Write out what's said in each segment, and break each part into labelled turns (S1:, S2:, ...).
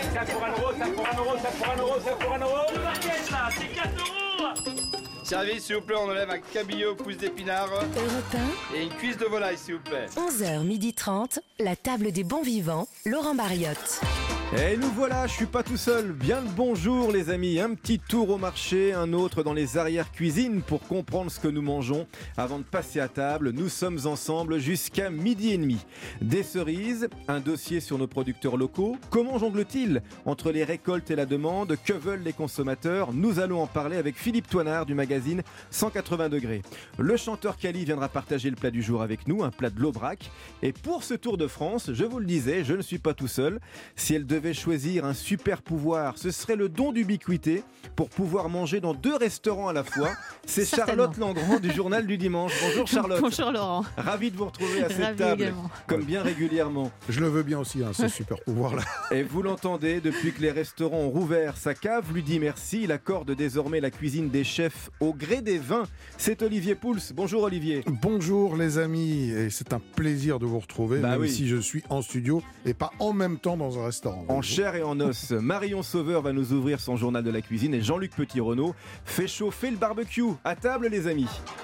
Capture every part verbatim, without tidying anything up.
S1: Ça pour un euro, ça pour un euro, ça pour un euro, ça pour un euro.
S2: Le barquette là, c'est quatre euros.
S3: Service, s'il vous plaît, on enlève un cabillaud pousse d'épinards
S4: Europe un,
S3: et une cuisse de volaille, s'il vous plaît.
S4: onze heures trente, la table des bons vivants, Laurent Bariotte.
S5: Et nous voilà, je suis pas tout seul. Bien le bonjour les amis, un petit tour au marché, un autre dans les arrières-cuisines pour comprendre ce que nous mangeons. Avant de passer à table, nous sommes ensemble jusqu'à midi et demi. Des cerises, un dossier sur nos producteurs locaux. Comment jongle-t-il entre les récoltes et la demande? Que veulent les consommateurs? Nous allons en parler avec Philippe Toinard du magazine cent quatre-vingts degrés. Le chanteur Kali viendra partager le plat du jour avec nous, un plat de l'Aubrac. Et pour ce Tour de France, je vous le disais, je ne suis pas tout seul. Si elle devait choisir un super pouvoir, ce serait le don d'ubiquité pour pouvoir manger dans deux restaurants à la fois. C'est Charlotte Langrand du Journal du Dimanche. Bonjour Charlotte.
S6: Bonjour Laurent.
S5: Ravi de vous retrouver à cette
S6: Ravi
S5: table,
S6: également.
S5: comme bien régulièrement.
S7: Je le veux bien aussi, hein, ce super pouvoir-là.
S5: Et vous l'entendez, depuis que les restaurants ont rouvert, sa cave lui dit merci. Il accorde désormais la cuisine des chefs au gré des vins. C'est Olivier Pouls. Bonjour Olivier.
S7: Bonjour les amis, et c'est un plaisir de vous retrouver,
S5: bah
S7: même
S5: oui.
S7: si je suis en studio et pas en même temps dans un restaurant.
S5: En chair et en os, Marion Sauveur va nous ouvrir son journal de la cuisine et Jean-Luc Petit-Renaud fait chauffer le barbecue. À table les amis.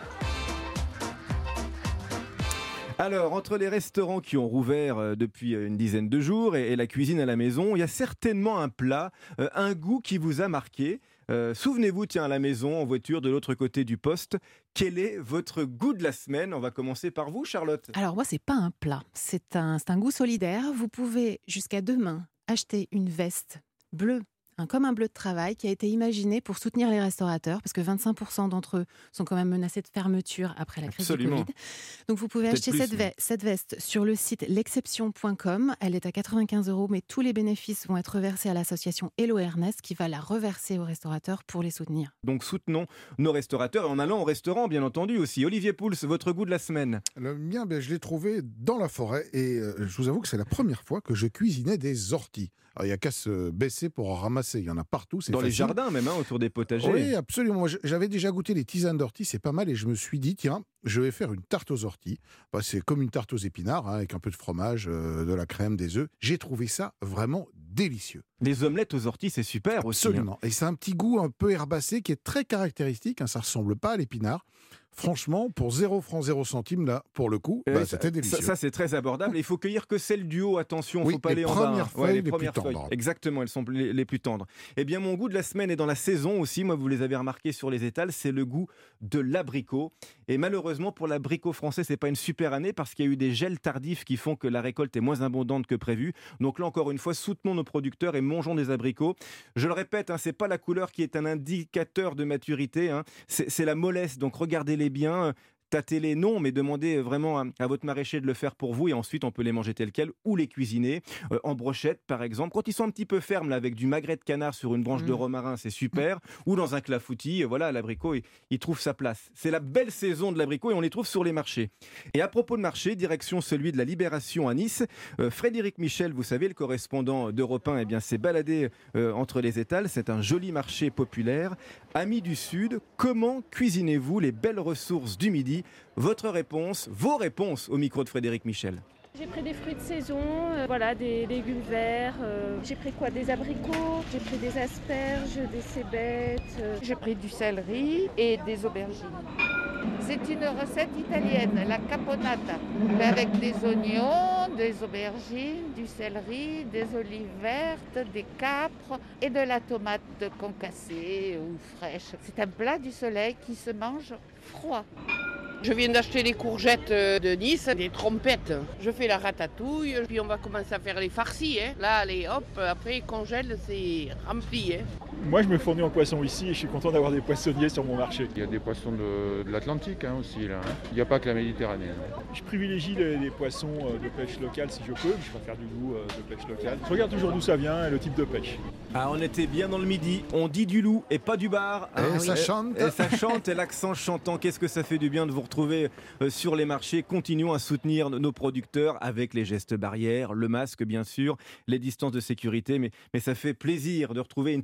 S5: Alors, entre les restaurants qui ont rouvert depuis une dizaine de jours et la cuisine à la maison, il y a certainement un plat, un goût qui vous a marqué. Euh, souvenez-vous, tiens, à la maison, en voiture, de l'autre côté du poste, quel est votre goût de la semaine? On va commencer par vous, Charlotte.
S6: Alors moi, c'est pas un plat, c'est un, c'est un goût solidaire. Vous pouvez jusqu'à demain acheter une veste bleue, hein, comme un bleu de travail, qui a été imaginé pour soutenir les restaurateurs, parce que vingt-cinq pour cent d'entre eux sont quand même menacés de fermeture après la crise
S5: Absolument.
S6: du Covid. Donc vous pouvez
S5: Peut-être
S6: acheter
S5: plus,
S6: cette,
S5: mais...
S6: ve- cette veste sur le site l'exception point com. Elle est à quatre-vingt-quinze euros, mais tous les bénéfices vont être reversés à l'association Hello Ernest, qui va la reverser aux restaurateurs pour les soutenir.
S5: Donc soutenons nos restaurateurs et en allant au restaurant, bien entendu aussi. Olivier Pouls, votre goût de la semaine?
S7: Le mien, ben, je l'ai trouvé dans la forêt et euh, je vous avoue que c'est la première fois que je cuisinais des orties. Alors, il n'y a qu'à se baisser pour en ramasser, il y en a partout. C'est
S5: Dans
S7: facile.
S5: les jardins même, hein, autour des potagers.
S7: Oui, absolument. Moi, j'avais déjà goûté les tisanes d'orties, c'est pas mal et je me suis dit, tiens, je vais faire une tarte aux orties. Bah, c'est comme une tarte aux épinards, hein, avec un peu de fromage, euh, de la crème, des œufs. J'ai trouvé ça vraiment délicieux.
S5: Les omelettes aux orties, c'est super aussi.
S7: Absolument.
S5: Hein.
S7: Et c'est un petit goût un peu herbacé qui est très caractéristique. Hein, ça ressemble pas à l'épinard. Franchement, pour zéro franc zéro centime, là, pour le coup,
S5: Euh,
S7: bah,
S5: ça,
S7: c'était délicieux.
S5: Ça, ça, c'est très abordable. Il faut cueillir que celles du haut. Attention, il ne
S7: Oui,
S5: faut pas
S7: les
S5: aller en bas.
S7: premières
S5: hein.
S7: feuilles,
S5: Ouais, les,
S7: les
S5: premières
S7: plus
S5: feuilles.
S7: tendres.
S5: Exactement, elles sont les, les plus tendres. Eh bien, mon goût de la semaine est dans la saison aussi. Moi, vous les avez remarqués sur les étals, c'est le goût de l'abricot. Et malheureusement, pour l'abricot français, c'est pas une super année parce qu'il y a eu des gels tardifs qui font que la récolte est moins abondante que prévu. Donc là, encore une fois, soutenons nos producteurs et mangeons des abricots. Je le répète, hein, c'est pas la couleur qui est un indicateur de maturité. Hein. C'est, c'est la mollesse. Donc regardez-les bien. Tâtez-les, non, mais demandez vraiment à, à votre maraîcher de le faire pour vous et ensuite on peut les manger tels quels ou les cuisiner euh, en brochette par exemple. Quand ils sont un petit peu fermes là, avec du magret de canard sur une branche mmh. de romarin, c'est super. Mmh. Ou dans un clafoutis, euh, voilà, l'abricot il, il trouve sa place. C'est la belle saison de l'abricot et on les trouve sur les marchés. Et à propos de marché, direction celui de la Libération à Nice. Euh, Frédéric Michel, vous savez, le correspondant d'Europe un, eh bien, s'est baladé euh, entre les étals. C'est un joli marché populaire. Amis du Sud, comment cuisinez-vous les belles ressources du Midi? Votre réponse, vos réponses au micro de Frédéric Michel.
S8: J'ai pris des fruits de saison, euh, voilà, des légumes verts, euh, j'ai pris quoi, des abricots, j'ai pris des asperges, des cébettes, euh, j'ai pris du céleri et des aubergines. C'est une recette italienne, la caponata, avec des oignons, des aubergines, du céleri, des olives vertes, des capres et de la tomate concassée ou fraîche. C'est un plat du soleil qui se mange froid.
S9: Je viens d'acheter les courgettes de Nice, des trompettes. Je fais la ratatouille, puis on va commencer à faire les farcis. Hein. Là, allez, hop, après, congèle, c'est rempli. Hein.
S10: Moi, je me fournis en poisson ici et je suis content d'avoir des poissonniers sur mon marché.
S11: Il y a des poissons de, de l'Atlantique hein, aussi. Là, hein. Il n'y a pas que la Méditerranée. Hein.
S10: Je privilégie les, les poissons de pêche locale si je peux. Je préfère du goût de pêche locale. Je regarde toujours d'où ça vient et le type de pêche.
S5: Ah, on était bien dans le Midi. On dit du loup et pas du bar.
S7: Et
S5: ah,
S7: ça
S5: oui.
S7: chante.
S5: Et ça chante et l'accent chantant. Qu'est-ce que ça fait du bien de vous retrouver euh, sur les marchés. Continuons à soutenir nos producteurs avec les gestes barrières, le masque bien sûr, les distances de sécurité. Mais, mais ça fait plaisir de retrouver une petite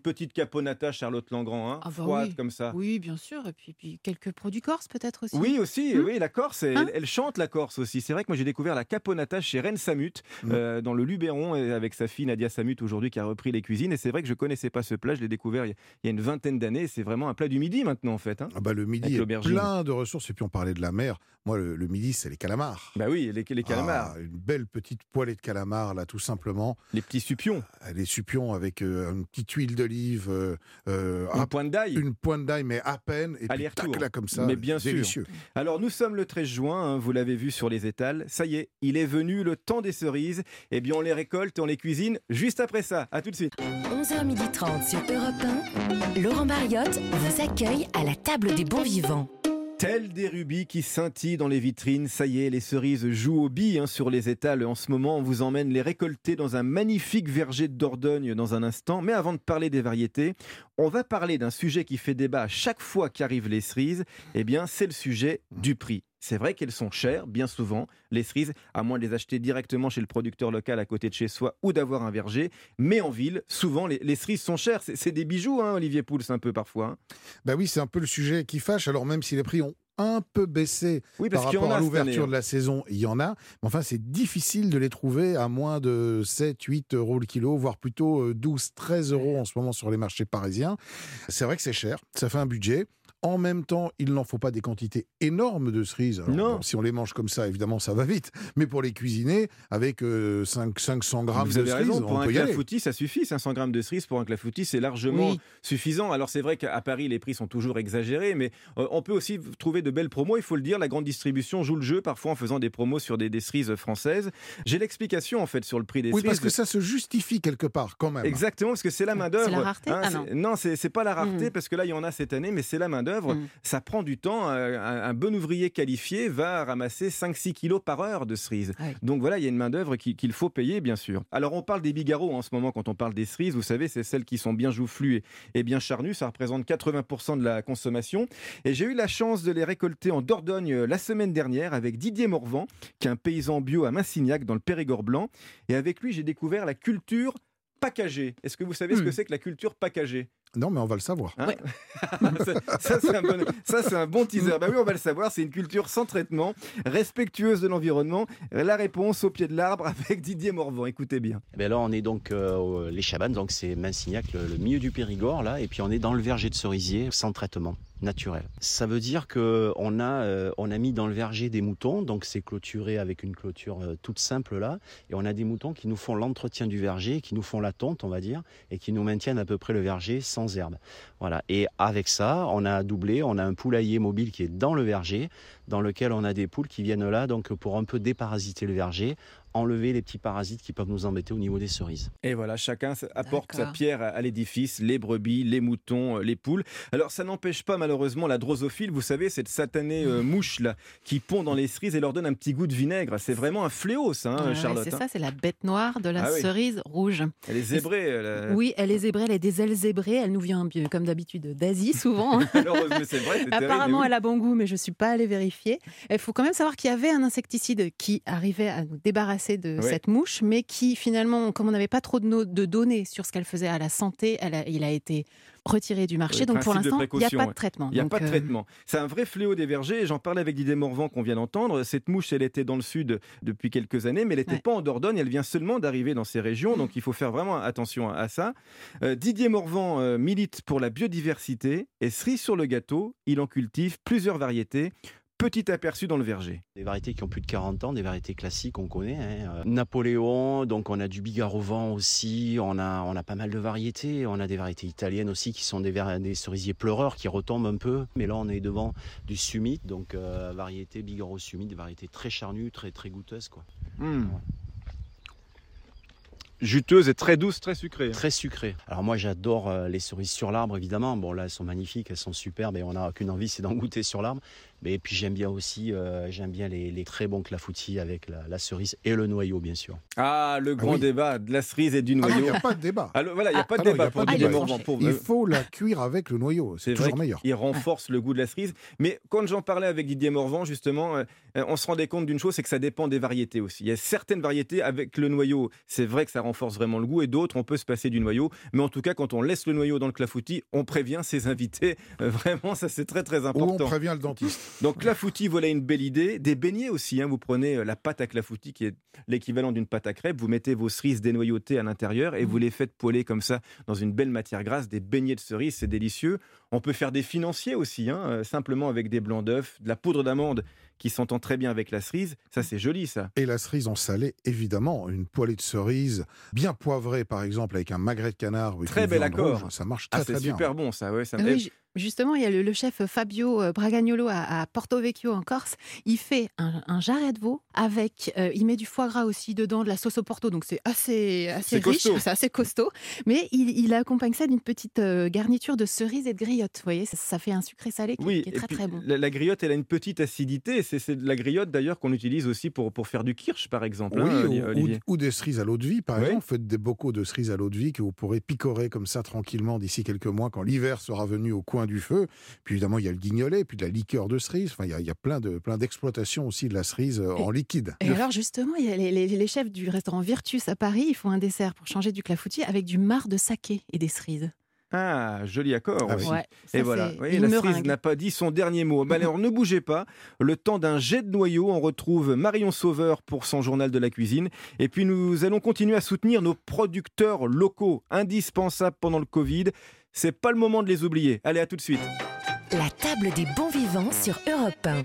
S5: caponata Charlotte Langrand, hein,
S6: Ah bah
S5: froide
S6: oui.
S5: comme ça.
S6: Oui, bien sûr. Et puis, puis quelques produits corses peut-être aussi.
S5: Oui, aussi,
S6: Hmm.
S5: oui, la Corse, elle,
S6: Hein
S5: elle chante la Corse aussi. C'est vrai que moi j'ai découvert la caponata chez Reine Samut,
S7: Mm.
S5: euh, dans le Luberon, et avec sa fille Nadia Samut aujourd'hui qui a repris les cuisines. Et c'est vrai que je connaissais pas ce plat, je l'ai découvert il y a, il y a une vingtaine d'années. C'est vraiment un plat du midi maintenant en fait. Hein.
S7: Ah bah, le midi
S5: Avec
S7: est
S5: l'aubergine.
S7: plein de ressources. Et puis on parlait de la mer. Moi, le, le midi, c'est les calamars.
S5: Bah oui, les, les calamars,
S7: Ah, une belle petite poêlée de calamars, là, tout simplement.
S5: les petits supions,
S7: Euh, Les supions avec euh, une petite huile d'olive, euh, euh,
S5: une
S7: à-
S5: pointe d'ail.
S7: une pointe d'ail, mais à peine. Et puis,
S5: Aller-retour.
S7: tac, là, comme ça.
S5: Mais bien sûr.
S7: délicieux.
S5: Alors nous sommes le treize juin, hein, vous l'avez vu sur les étals. Ça y est, il est venu le temps des cerises. Eh bien on les récolte, on les cuisine juste après ça. À tout de suite.
S4: onze heures trente sur Europe un, Laurent Mariotte vous accueille à la table des bons vivants.
S5: Tels des rubis qui scintillent dans les vitrines, ça y est, les cerises jouent aux billes hein, sur les étals. En ce moment, on vous emmène les récolter dans un magnifique verger de Dordogne dans un instant. Mais avant de parler des variétés, on va parler d'un sujet qui fait débat à chaque fois qu'arrivent les cerises. Eh bien, c'est le sujet du prix. C'est vrai qu'elles sont chères, bien souvent, les cerises, à moins de les acheter directement chez le producteur local à côté de chez soi ou d'avoir un verger. Mais en ville, souvent, les, les cerises sont chères. C'est, c'est des bijoux, hein, Olivier Pouls, un peu parfois. Hein.
S7: Bah oui, c'est un peu le sujet qui fâche. Alors même si les prix ont un peu baissé
S5: Oui, parce
S7: par
S5: qu'il y en
S7: rapport
S5: a
S7: à
S5: cette année,
S7: l'ouverture
S5: hein.
S7: de la saison, il y en a. Mais enfin, c'est difficile de les trouver à moins de sept, huit euros le kilo, voire plutôt euh, douze, treize euros en ce moment sur les marchés parisiens. C'est vrai que c'est cher, ça fait un budget. En même temps, il n'en faut pas des quantités énormes de cerises. Alors,
S5: Non.
S7: bon, si on les mange comme ça, évidemment, ça va vite. Mais pour les cuisiner, avec euh, cinq, cinq cents grammes
S5: Vous
S7: de
S5: avez
S7: cerises,
S5: raison, pour
S7: on
S5: un
S7: peut y aller.
S5: clafoutis, ça suffit. cinq cents grammes de cerises pour un clafoutis, c'est largement
S6: Oui.
S5: suffisant. Alors c'est vrai qu'à Paris, les prix sont toujours exagérés, mais euh, on peut aussi trouver de belles promos. Il faut le dire, la grande distribution joue le jeu parfois en faisant des promos sur des, des cerises françaises. J'ai l'explication en fait sur le prix des
S7: Oui,
S5: cerises.
S7: parce que ça se justifie quelque part quand même.
S5: Exactement, parce que c'est la main d'œuvre.
S6: C'est la rareté Ah
S5: c'est-
S6: non.
S5: non, c'est c'est pas la rareté
S6: Mm.
S5: parce que là il y en a cette année, mais c'est la main d'œuvre.
S6: Mm.
S5: Ça prend du temps. Un, un- un bon ouvrier qualifié va ramasser cinq six kilos par heure de cerises.
S6: Ah oui.
S5: Donc voilà, il y a une main d'œuvre qui- qu'il faut payer, bien sûr. Alors on parle des bigarreaux en ce moment quand on parle des cerises. Vous savez, c'est celles qui sont bien joufflues et, et bien charnues. Ça représente quatre-vingts pour cent de la consommation. Et j'ai eu la chance de les récolter en Dordogne euh, la semaine dernière avec Didier Morvan, qui est un paysan bio à Massignac dans le Périgord blanc. Et avec lui, j'ai découvert la culture packagée. Est-ce que vous savez ce
S6: Hmm.
S5: que c'est que la culture packagée?
S7: Non, mais on va le savoir.
S5: Hein ça, ça, c'est un bon, ça, c'est un bon teaser. Bah oui, on va le savoir. C'est une culture sans traitement, respectueuse de l'environnement. La réponse au pied de l'arbre avec Didier Morvan. Écoutez bien.
S12: Eh bien là, on est donc euh, au- les Chabannes, donc c'est Massignac, le, le milieu du Périgord, là, et puis on est dans le verger de cerisier sans traitement naturel. Ça veut dire que on a euh, on a mis dans le verger des moutons, donc c'est clôturé avec une clôture euh, toute simple là, et on a des moutons qui nous font l'entretien du verger, qui nous font la tonte, on va dire, et qui nous maintiennent à peu près le verger sans herbe. Voilà. Et avec ça, on a doublé, on a un poulailler mobile qui est dans le verger, dans lequel on a des poules qui viennent là, donc pour un peu déparasiter le verger, enlever les petits parasites qui peuvent nous embêter au niveau des cerises.
S5: Et voilà, chacun apporte sa
S6: D'accord.
S5: pierre à, à l'édifice, les brebis, les moutons, euh, les poules. Alors ça n'empêche pas malheureusement la drosophile, vous savez, cette satanée euh, mouche là qui pond dans les cerises et leur donne un petit goût de vinaigre. C'est vraiment un fléau ça, hein,
S6: Ouais, ouais,
S5: Charlotte.
S6: c'est
S5: hein.
S6: ça, c'est la bête noire de la
S5: Ah oui.
S6: cerise rouge.
S5: Elle est zébrée. elle a-
S6: Oui, elle est zébrée, elle a des ailes zébrées, elle nous vient bien, comme d'habitude d'Asie souvent. hein.
S5: Alors, mais c'est vrai, c'est terrible,
S6: Apparemment,
S5: mais oui.
S6: elle a bon goût, mais je ne suis pas allée vérifier. Il faut quand même savoir qu'il y avait un insecticide qui arrivait à nous débarrasser de
S5: Ouais.
S6: cette mouche, mais qui finalement, comme on n'avait pas trop de, no- de données sur ce qu'elle faisait à la santé, elle a- il a été retiré du marché.
S5: Oui,
S6: Donc pour
S5: principe de
S6: l'instant, il n'y a
S5: précaution,
S6: pas de
S5: ouais.
S6: traitement.
S5: Il n'y a
S6: Donc,
S5: pas de
S6: euh,
S5: traitement. C'est un vrai fléau des vergers. Et j'en parlais avec Didier Morvan qu'on vient d'entendre. Cette mouche, elle était dans le sud depuis quelques années, mais elle n'était
S6: Ouais.
S5: pas en Dordogne. Elle vient seulement d'arriver dans ces régions. Donc il faut faire vraiment attention à ça. Euh, Didier Morvan euh, milite pour la biodiversité. Et cerise sur le gâteau, il en cultive plusieurs variétés. Petit aperçu dans le verger.
S12: Des variétés qui ont plus de quarante ans, des variétés classiques qu'on connaît. hein. Euh, Napoléon, donc on a du Bigarre au vent aussi, on a, on a pas mal de variétés. On a des variétés italiennes aussi qui sont des, ver- des cerisiers pleureurs qui retombent un peu. Mais là on est devant du Summit, donc euh, variété Bigarre au Summit, des variétés très charnues, très, très goûteuses, quoi.
S5: Mmh. Juteuse et très douce, très sucrée.
S12: Très sucré. Alors moi j'adore euh, les cerises sur l'arbre évidemment. Bon là elles sont magnifiques, elles sont superbes et on n'a qu'une envie, c'est d'en goûter sur l'arbre. Mais puis j'aime bien aussi, euh, j'aime bien les, les très bons clafoutis avec la, la cerise et le noyau bien sûr.
S5: Ah, le grand
S7: oui.
S5: débat de la cerise et du
S7: Ah non, il
S5: noyau.
S7: n'y a pas de débat.
S5: Alors, voilà, il n'y a
S6: Ah,
S5: pas de
S7: ah non,
S5: débat
S7: il y a
S5: pour
S7: pas de
S5: Didier
S6: débat.
S5: Morvan. Pour-
S7: Il faut la cuire avec le noyau, c'est
S5: C'est vrai
S7: toujours meilleur.
S5: qu'il renforce le goût de la cerise. Mais quand j'en parlais avec Didier Morvan, justement, euh, on se rendait compte d'une chose, c'est que ça dépend des variétés aussi. Il y a certaines variétés avec le noyau, c'est vrai que ça renforce renforce vraiment le goût, et d'autres, on peut se passer du noyau. Mais en tout cas, quand on laisse le noyau dans le clafoutis, on prévient ses invités. Euh, vraiment, ça c'est très très important.
S7: Ou on prévient le dentiste.
S5: Donc clafoutis, voilà une belle idée. Des beignets aussi, hein. Vous prenez la pâte à clafoutis qui est l'équivalent d'une pâte à crêpes. Vous mettez vos cerises dénoyautées à l'intérieur et vous les faites poêler comme ça dans une belle matière grasse. Des beignets de cerises, c'est délicieux. On peut faire des financiers aussi, hein, euh, simplement avec des blancs d'œufs, de la poudre d'amande qui s'entend très bien avec la cerise. Ça, c'est joli, ça.
S7: Et la cerise en salé, évidemment. Une poêlée de cerises bien poivrée, par exemple, avec un magret de canard. Ou
S5: très bel accord.
S7: Rouge, ça marche très,
S5: ah,
S7: très bien.
S5: C'est super bon, ça. Ouais, ça me...
S6: Oui, justement, il y a le, le chef Fabio Bragagnolo à, à Porto Vecchio en Corse. Il fait un, un jarret de veau avec, euh, il met du foie gras aussi dedans, de la sauce au Porto, donc c'est assez, assez
S5: c'est
S6: riche,
S5: costaud.
S6: c'est assez costaud. Mais il, il accompagne ça d'une petite euh, garniture de cerises et de griottes. Vous voyez, ça, ça fait un sucré salé qui,
S5: oui,
S6: qui est très très bon.
S5: La, la griotte, elle a une petite acidité. C'est, c'est de la griotte d'ailleurs qu'on utilise aussi pour, pour faire du kirsch, par exemple.
S7: Oui,
S5: hein,
S7: ou,
S5: Olivier.
S7: ou, ou des cerises à l'eau de vie, par
S5: oui.
S7: exemple. Faites des bocaux de cerises à l'eau de vie que vous pourrez picorer comme ça tranquillement d'ici quelques mois quand l'hiver sera venu au coin du feu. Puis évidemment, il y a le guignolet, puis de la liqueur de cerise. Enfin, il y a, il y a plein, de, plein d'exploitations aussi de la cerise et, en liquide.
S6: Et alors justement, il y a les, les, les chefs du restaurant Virtus à Paris, ils font un dessert pour changer du clafoutis avec du marc de saké et des cerises.
S5: Ah, joli accord.
S7: Ah
S5: aussi.
S6: ouais, ça,
S5: et voilà,
S6: c'est
S5: oui, la
S6: meringue.
S5: cerise n'a pas dit son dernier mot. Ben, alors ne bougez pas. Le temps d'un jet de noyau, on retrouve Marion Sauveur pour son journal de la cuisine. Et puis nous allons continuer à soutenir nos producteurs locaux, indispensables pendant le Covid. C'est pas le moment de les oublier. Allez, à tout de suite.
S4: La table des bons vivants sur Europe un.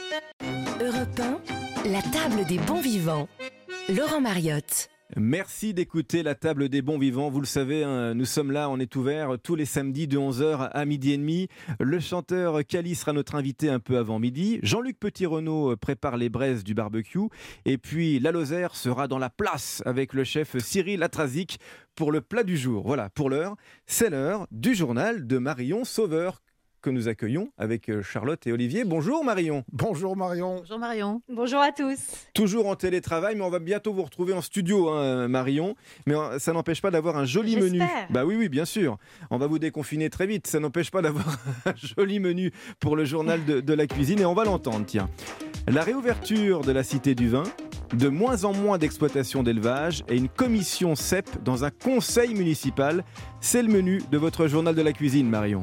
S4: Europe un, la table des bons vivants. Laurent Mariotte.
S5: Merci d'écouter la table des bons vivants. Vous le savez, hein, nous sommes là, on est ouvert tous les samedis de onze heures à midi et demi. Le chanteur Cali sera notre invité un peu avant midi. Jean-Luc Petit-Renaud prépare les braises du barbecue. Et puis la Lozère sera dans la place avec le chef Cyril Atrazic pour le plat du jour. Voilà, pour l'heure, c'est l'heure du journal de Marion Sauveur que nous accueillons avec Charlotte et Olivier. Bonjour Marion.
S7: Bonjour Marion.
S6: Bonjour Marion.
S8: Bonjour à tous.
S5: Toujours en télétravail, mais on va bientôt vous retrouver en studio, hein, Marion. Mais ça n'empêche pas d'avoir un joli
S8: J'espère.
S5: menu. Bah oui, oui, bien sûr. On va vous déconfiner très vite. Ça n'empêche pas d'avoir un joli menu pour le journal de, de la cuisine. Et on va l'entendre, tiens. La réouverture de la Cité du Vin, de moins en moins d'exploitation d'élevage et une commission C E P dans un conseil municipal. C'est le menu de votre journal de la cuisine, Marion.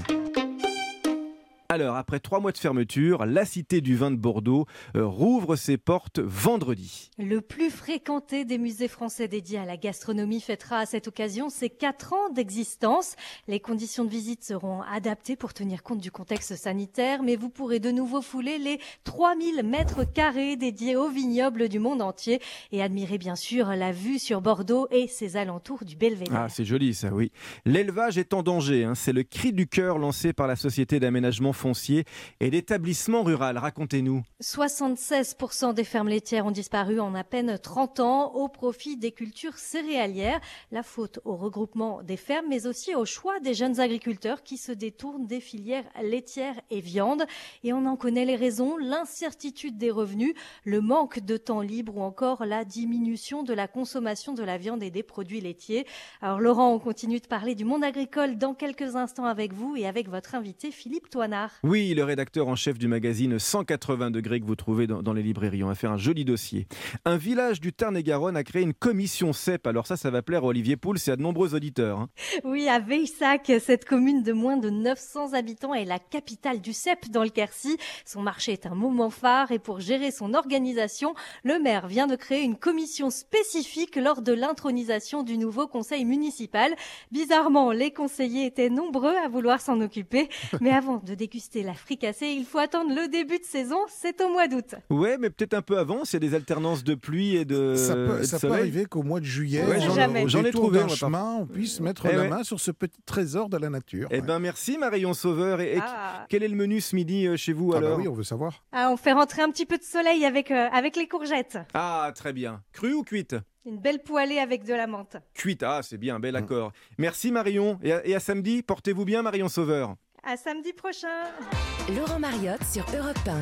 S5: Alors, après trois mois de fermeture, la Cité du Vin de Bordeaux euh, rouvre ses portes vendredi.
S13: Le plus fréquenté des musées français dédiés à la gastronomie fêtera à cette occasion ses quatre ans d'existence. Les conditions de visite seront adaptées pour tenir compte du contexte sanitaire, mais vous pourrez de nouveau fouler les trois mille mètres carrés dédiés aux vignobles du monde entier et admirer bien sûr la vue sur Bordeaux et ses alentours du Belvédère.
S5: Ah, c'est joli ça, oui. L'élevage est en danger, hein. C'est le cri du cœur lancé par la Société d'aménagement foncier et d'établissement rural. Racontez-nous.
S13: soixante-seize pour cent des fermes laitières ont disparu en à peine trente ans au profit des cultures céréalières. La faute au regroupement des fermes, mais aussi au choix des jeunes agriculteurs qui se détournent des filières laitières et viande. Et on en connaît les raisons, l'incertitude des revenus, le manque de temps libre ou encore la diminution de la consommation de la viande et des produits laitiers. Alors Laurent, on continue de parler du monde agricole dans quelques instants avec vous et avec votre invité Philippe Toinard.
S5: Oui, le rédacteur en chef du magazine cent quatre-vingts degrés que vous trouvez dans, dans les librairies. On va faire un joli dossier. Un village du Tarn-et-Garonne a créé une commission C E P. Alors ça, ça va plaire à Olivier Pouls et à de nombreux auditeurs. Hein.
S13: Oui, à Veissac, cette commune de moins de neuf cents habitants est la capitale du C E P dans le Quercy. Son marché est un moment phare et pour gérer son organisation, le maire vient de créer une commission spécifique lors de l'intronisation du nouveau conseil municipal. Bizarrement, les conseillers étaient nombreux à vouloir s'en occuper. Mais avant de déguster la fricassée, il faut attendre le début de saison, c'est au mois d'août.
S5: Ouais, mais peut-être un peu avant, s'il y a des alternances de pluie et de
S7: Ça peut,
S5: et de
S7: ça peut
S5: soleil.
S7: arriver qu'au mois de juillet,
S5: Ouais,
S7: j'en,
S13: jamais.
S7: au
S5: J'en ai
S7: détour
S5: trouvé,
S7: d'un
S5: on va pas-
S7: chemin, on puisse mettre
S5: Eh
S7: la
S5: ouais.
S7: main sur ce petit trésor de la nature.
S5: Eh
S7: Ouais.
S5: ben merci Marion Sauveur. Et, et
S13: Ah.
S5: quel est le menu ce midi euh, chez vous
S7: Ah bah
S5: alors?
S7: oui, on veut savoir.
S13: Ah, on fait rentrer un petit peu de soleil avec, euh, avec les courgettes.
S5: Ah, très bien. Crue ou cuite?
S13: Une belle poêlée avec de la menthe.
S5: Cuite, ah c'est bien, bel accord. Merci Marion. Et à, et à samedi, portez-vous bien Marion Sauveur.
S13: À samedi prochain.
S4: Laurent Mariotte sur Europe un.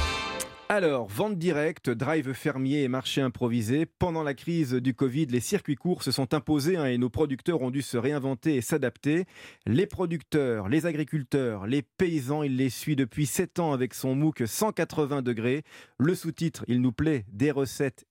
S5: Alors, vente directe, drive fermier et marché improvisé. Pendant la crise du Covid, les circuits courts se sont imposés hein, et nos producteurs ont dû se réinventer et s'adapter. Les producteurs, les agriculteurs, les paysans, il les suit depuis sept ans avec son MOOC cent quatre-vingts degrés. Le sous-titre, il nous plaît, des recettes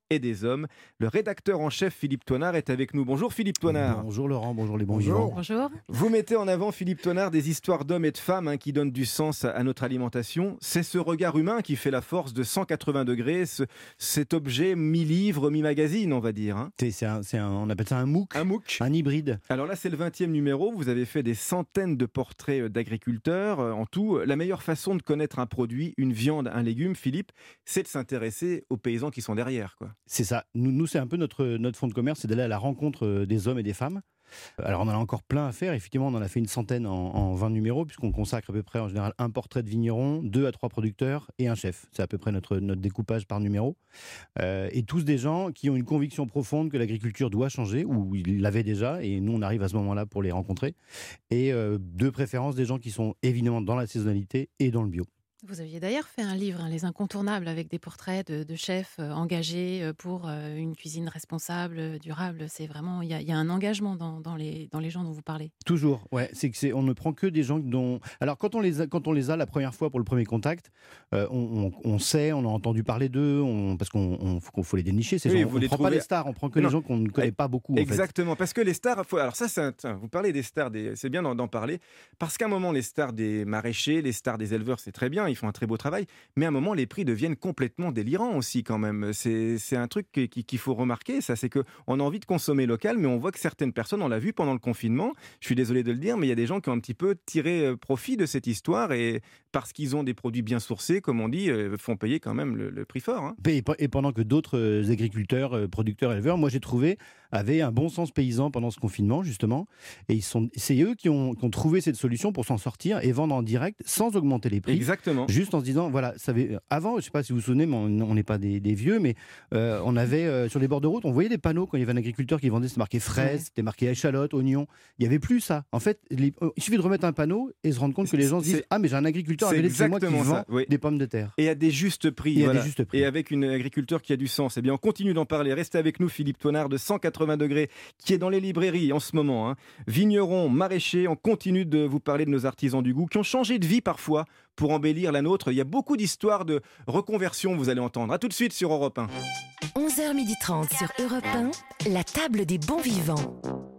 S5: et des hommes. Le rédacteur en chef Philippe Toinard est avec nous. Bonjour Philippe Toinard.
S14: Bonjour Laurent, bonjour les bons vivants.
S6: Bonjour.
S5: Vous mettez en avant, Philippe Toinard, des histoires d'hommes et de femmes hein, qui donnent du sens à, à notre alimentation. C'est ce regard humain qui fait la force de cent quatre-vingts degrés, ce, cet objet mi-livre, mi-magazine, on va dire. Hein.
S14: C'est, c'est un, c'est un, on appelle ça un MOOC,
S5: un MOOC,
S14: un hybride.
S5: Alors là, c'est le vingtième numéro. Vous avez fait des centaines de portraits d'agriculteurs. En tout, la meilleure façon de connaître un produit, une viande, un légume, Philippe, c'est de s'intéresser aux paysans qui sont derrière, quoi.
S14: C'est ça. Nous, nous c'est un peu notre, notre fond de commerce, c'est d'aller à la rencontre des hommes et des femmes. Alors on en a encore plein à faire, effectivement on en a fait une centaine en, en vingt numéros puisqu'on consacre à peu près en général un portrait de vigneron, deux à trois producteurs et un chef. C'est à peu près notre, notre découpage par numéro. Euh, et tous des gens qui ont une conviction profonde que l'agriculture doit changer, ou ils l'avaient déjà, et nous on arrive à ce moment-là pour les rencontrer. Et euh, de préférence des gens qui sont évidemment dans la saisonnalité et dans le bio.
S6: Vous aviez d'ailleurs fait un livre, hein, Les Incontournables, avec des portraits de, de chefs euh, engagés pour euh, une cuisine responsable, durable. C'est vraiment, il y, y a un engagement dans, dans, les, dans les gens dont vous parlez.
S14: Toujours, ouais. C'est que c'est, on ne prend que des gens dont. Alors quand on les a, quand on les a la première fois pour le premier contact, euh, on, on, on sait, on a entendu parler d'eux, on, parce qu'on on, faut, faut les dénicher. Ces
S5: oui,
S14: gens. On ne prend
S5: trouvez...
S14: pas les stars, on prend que
S5: non.
S14: les gens qu'on ne connaît pas beaucoup.
S5: Exactement,
S14: en fait.
S5: Parce que les stars. Faut... Alors ça, c'est un... vous parlez des stars, des... c'est bien d'en, d'en parler, parce qu'à un moment, les stars des maraîchers, les stars des éleveurs, c'est très bien, ils font un très beau travail. Mais à un moment, les prix deviennent complètement délirants aussi quand même. C'est, c'est un truc qui, qui, qu'il faut remarquer, ça, c'est qu'on a envie de consommer local, mais on voit que certaines personnes, on l'a vu pendant le confinement, je suis désolé de le dire, mais il y a des gens qui ont un petit peu tiré profit de cette histoire et parce qu'ils ont des produits bien sourcés, comme on dit, font payer quand même le, le prix fort. Hein.
S14: Et, et pendant que d'autres agriculteurs, producteurs, éleveurs, moi j'ai trouvé, avaient un bon sens paysan pendant ce confinement, justement, et ils sont, c'est eux qui ont, qui ont trouvé cette solution pour s'en sortir et vendre en direct sans augmenter les prix.
S5: Exactement.
S14: Juste en se disant, voilà, ça avait, avant, je ne sais pas si vous vous souvenez, mais on n'est pas des, des vieux, mais euh, on avait euh, sur les bords de route, on voyait des panneaux quand il y avait un agriculteur qui vendait, c'était marqué fraises, ouais. C'était marqué échalotes, oignons. Il n'y avait plus ça. En fait, les, il suffit de remettre un panneau et se rendre compte que les gens se disent, ah mais j'ai un agriculteur à côté de chez moi qui vend
S5: oui.
S14: des pommes de terre.
S5: Et à des justes prix.
S14: Et,
S5: voilà.
S14: à des justes prix.
S5: Et avec une agriculture qui a du sens. Eh bien, on continue d'en parler. Restez avec nous, Philippe Toinard de cent quatre-vingts degrés, qui est dans les librairies en ce moment. Hein. Vignerons, maraîchers, on continue de vous parler de nos artisans du goût qui ont changé de vie parfois pour embellir la nôtre. Il y a beaucoup d'histoires de reconversion, vous allez entendre. A tout de suite sur Europe un.
S4: onze heures trente sur Europe un, la table des bons vivants.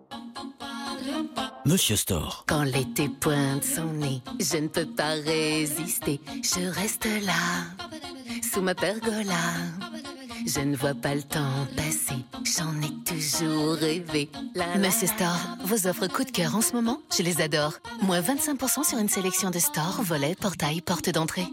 S15: Monsieur Store.
S16: Quand l'été pointe son nez, je ne peux pas résister. Je reste là, sous ma pergola. Je ne vois pas le temps passer, j'en ai toujours rêvé. La Monsieur Store, vos offres coup de cœur en ce moment, je les adore. Moins vingt-cinq pour cent sur une sélection de stores, volets, portails, portes d'entrée.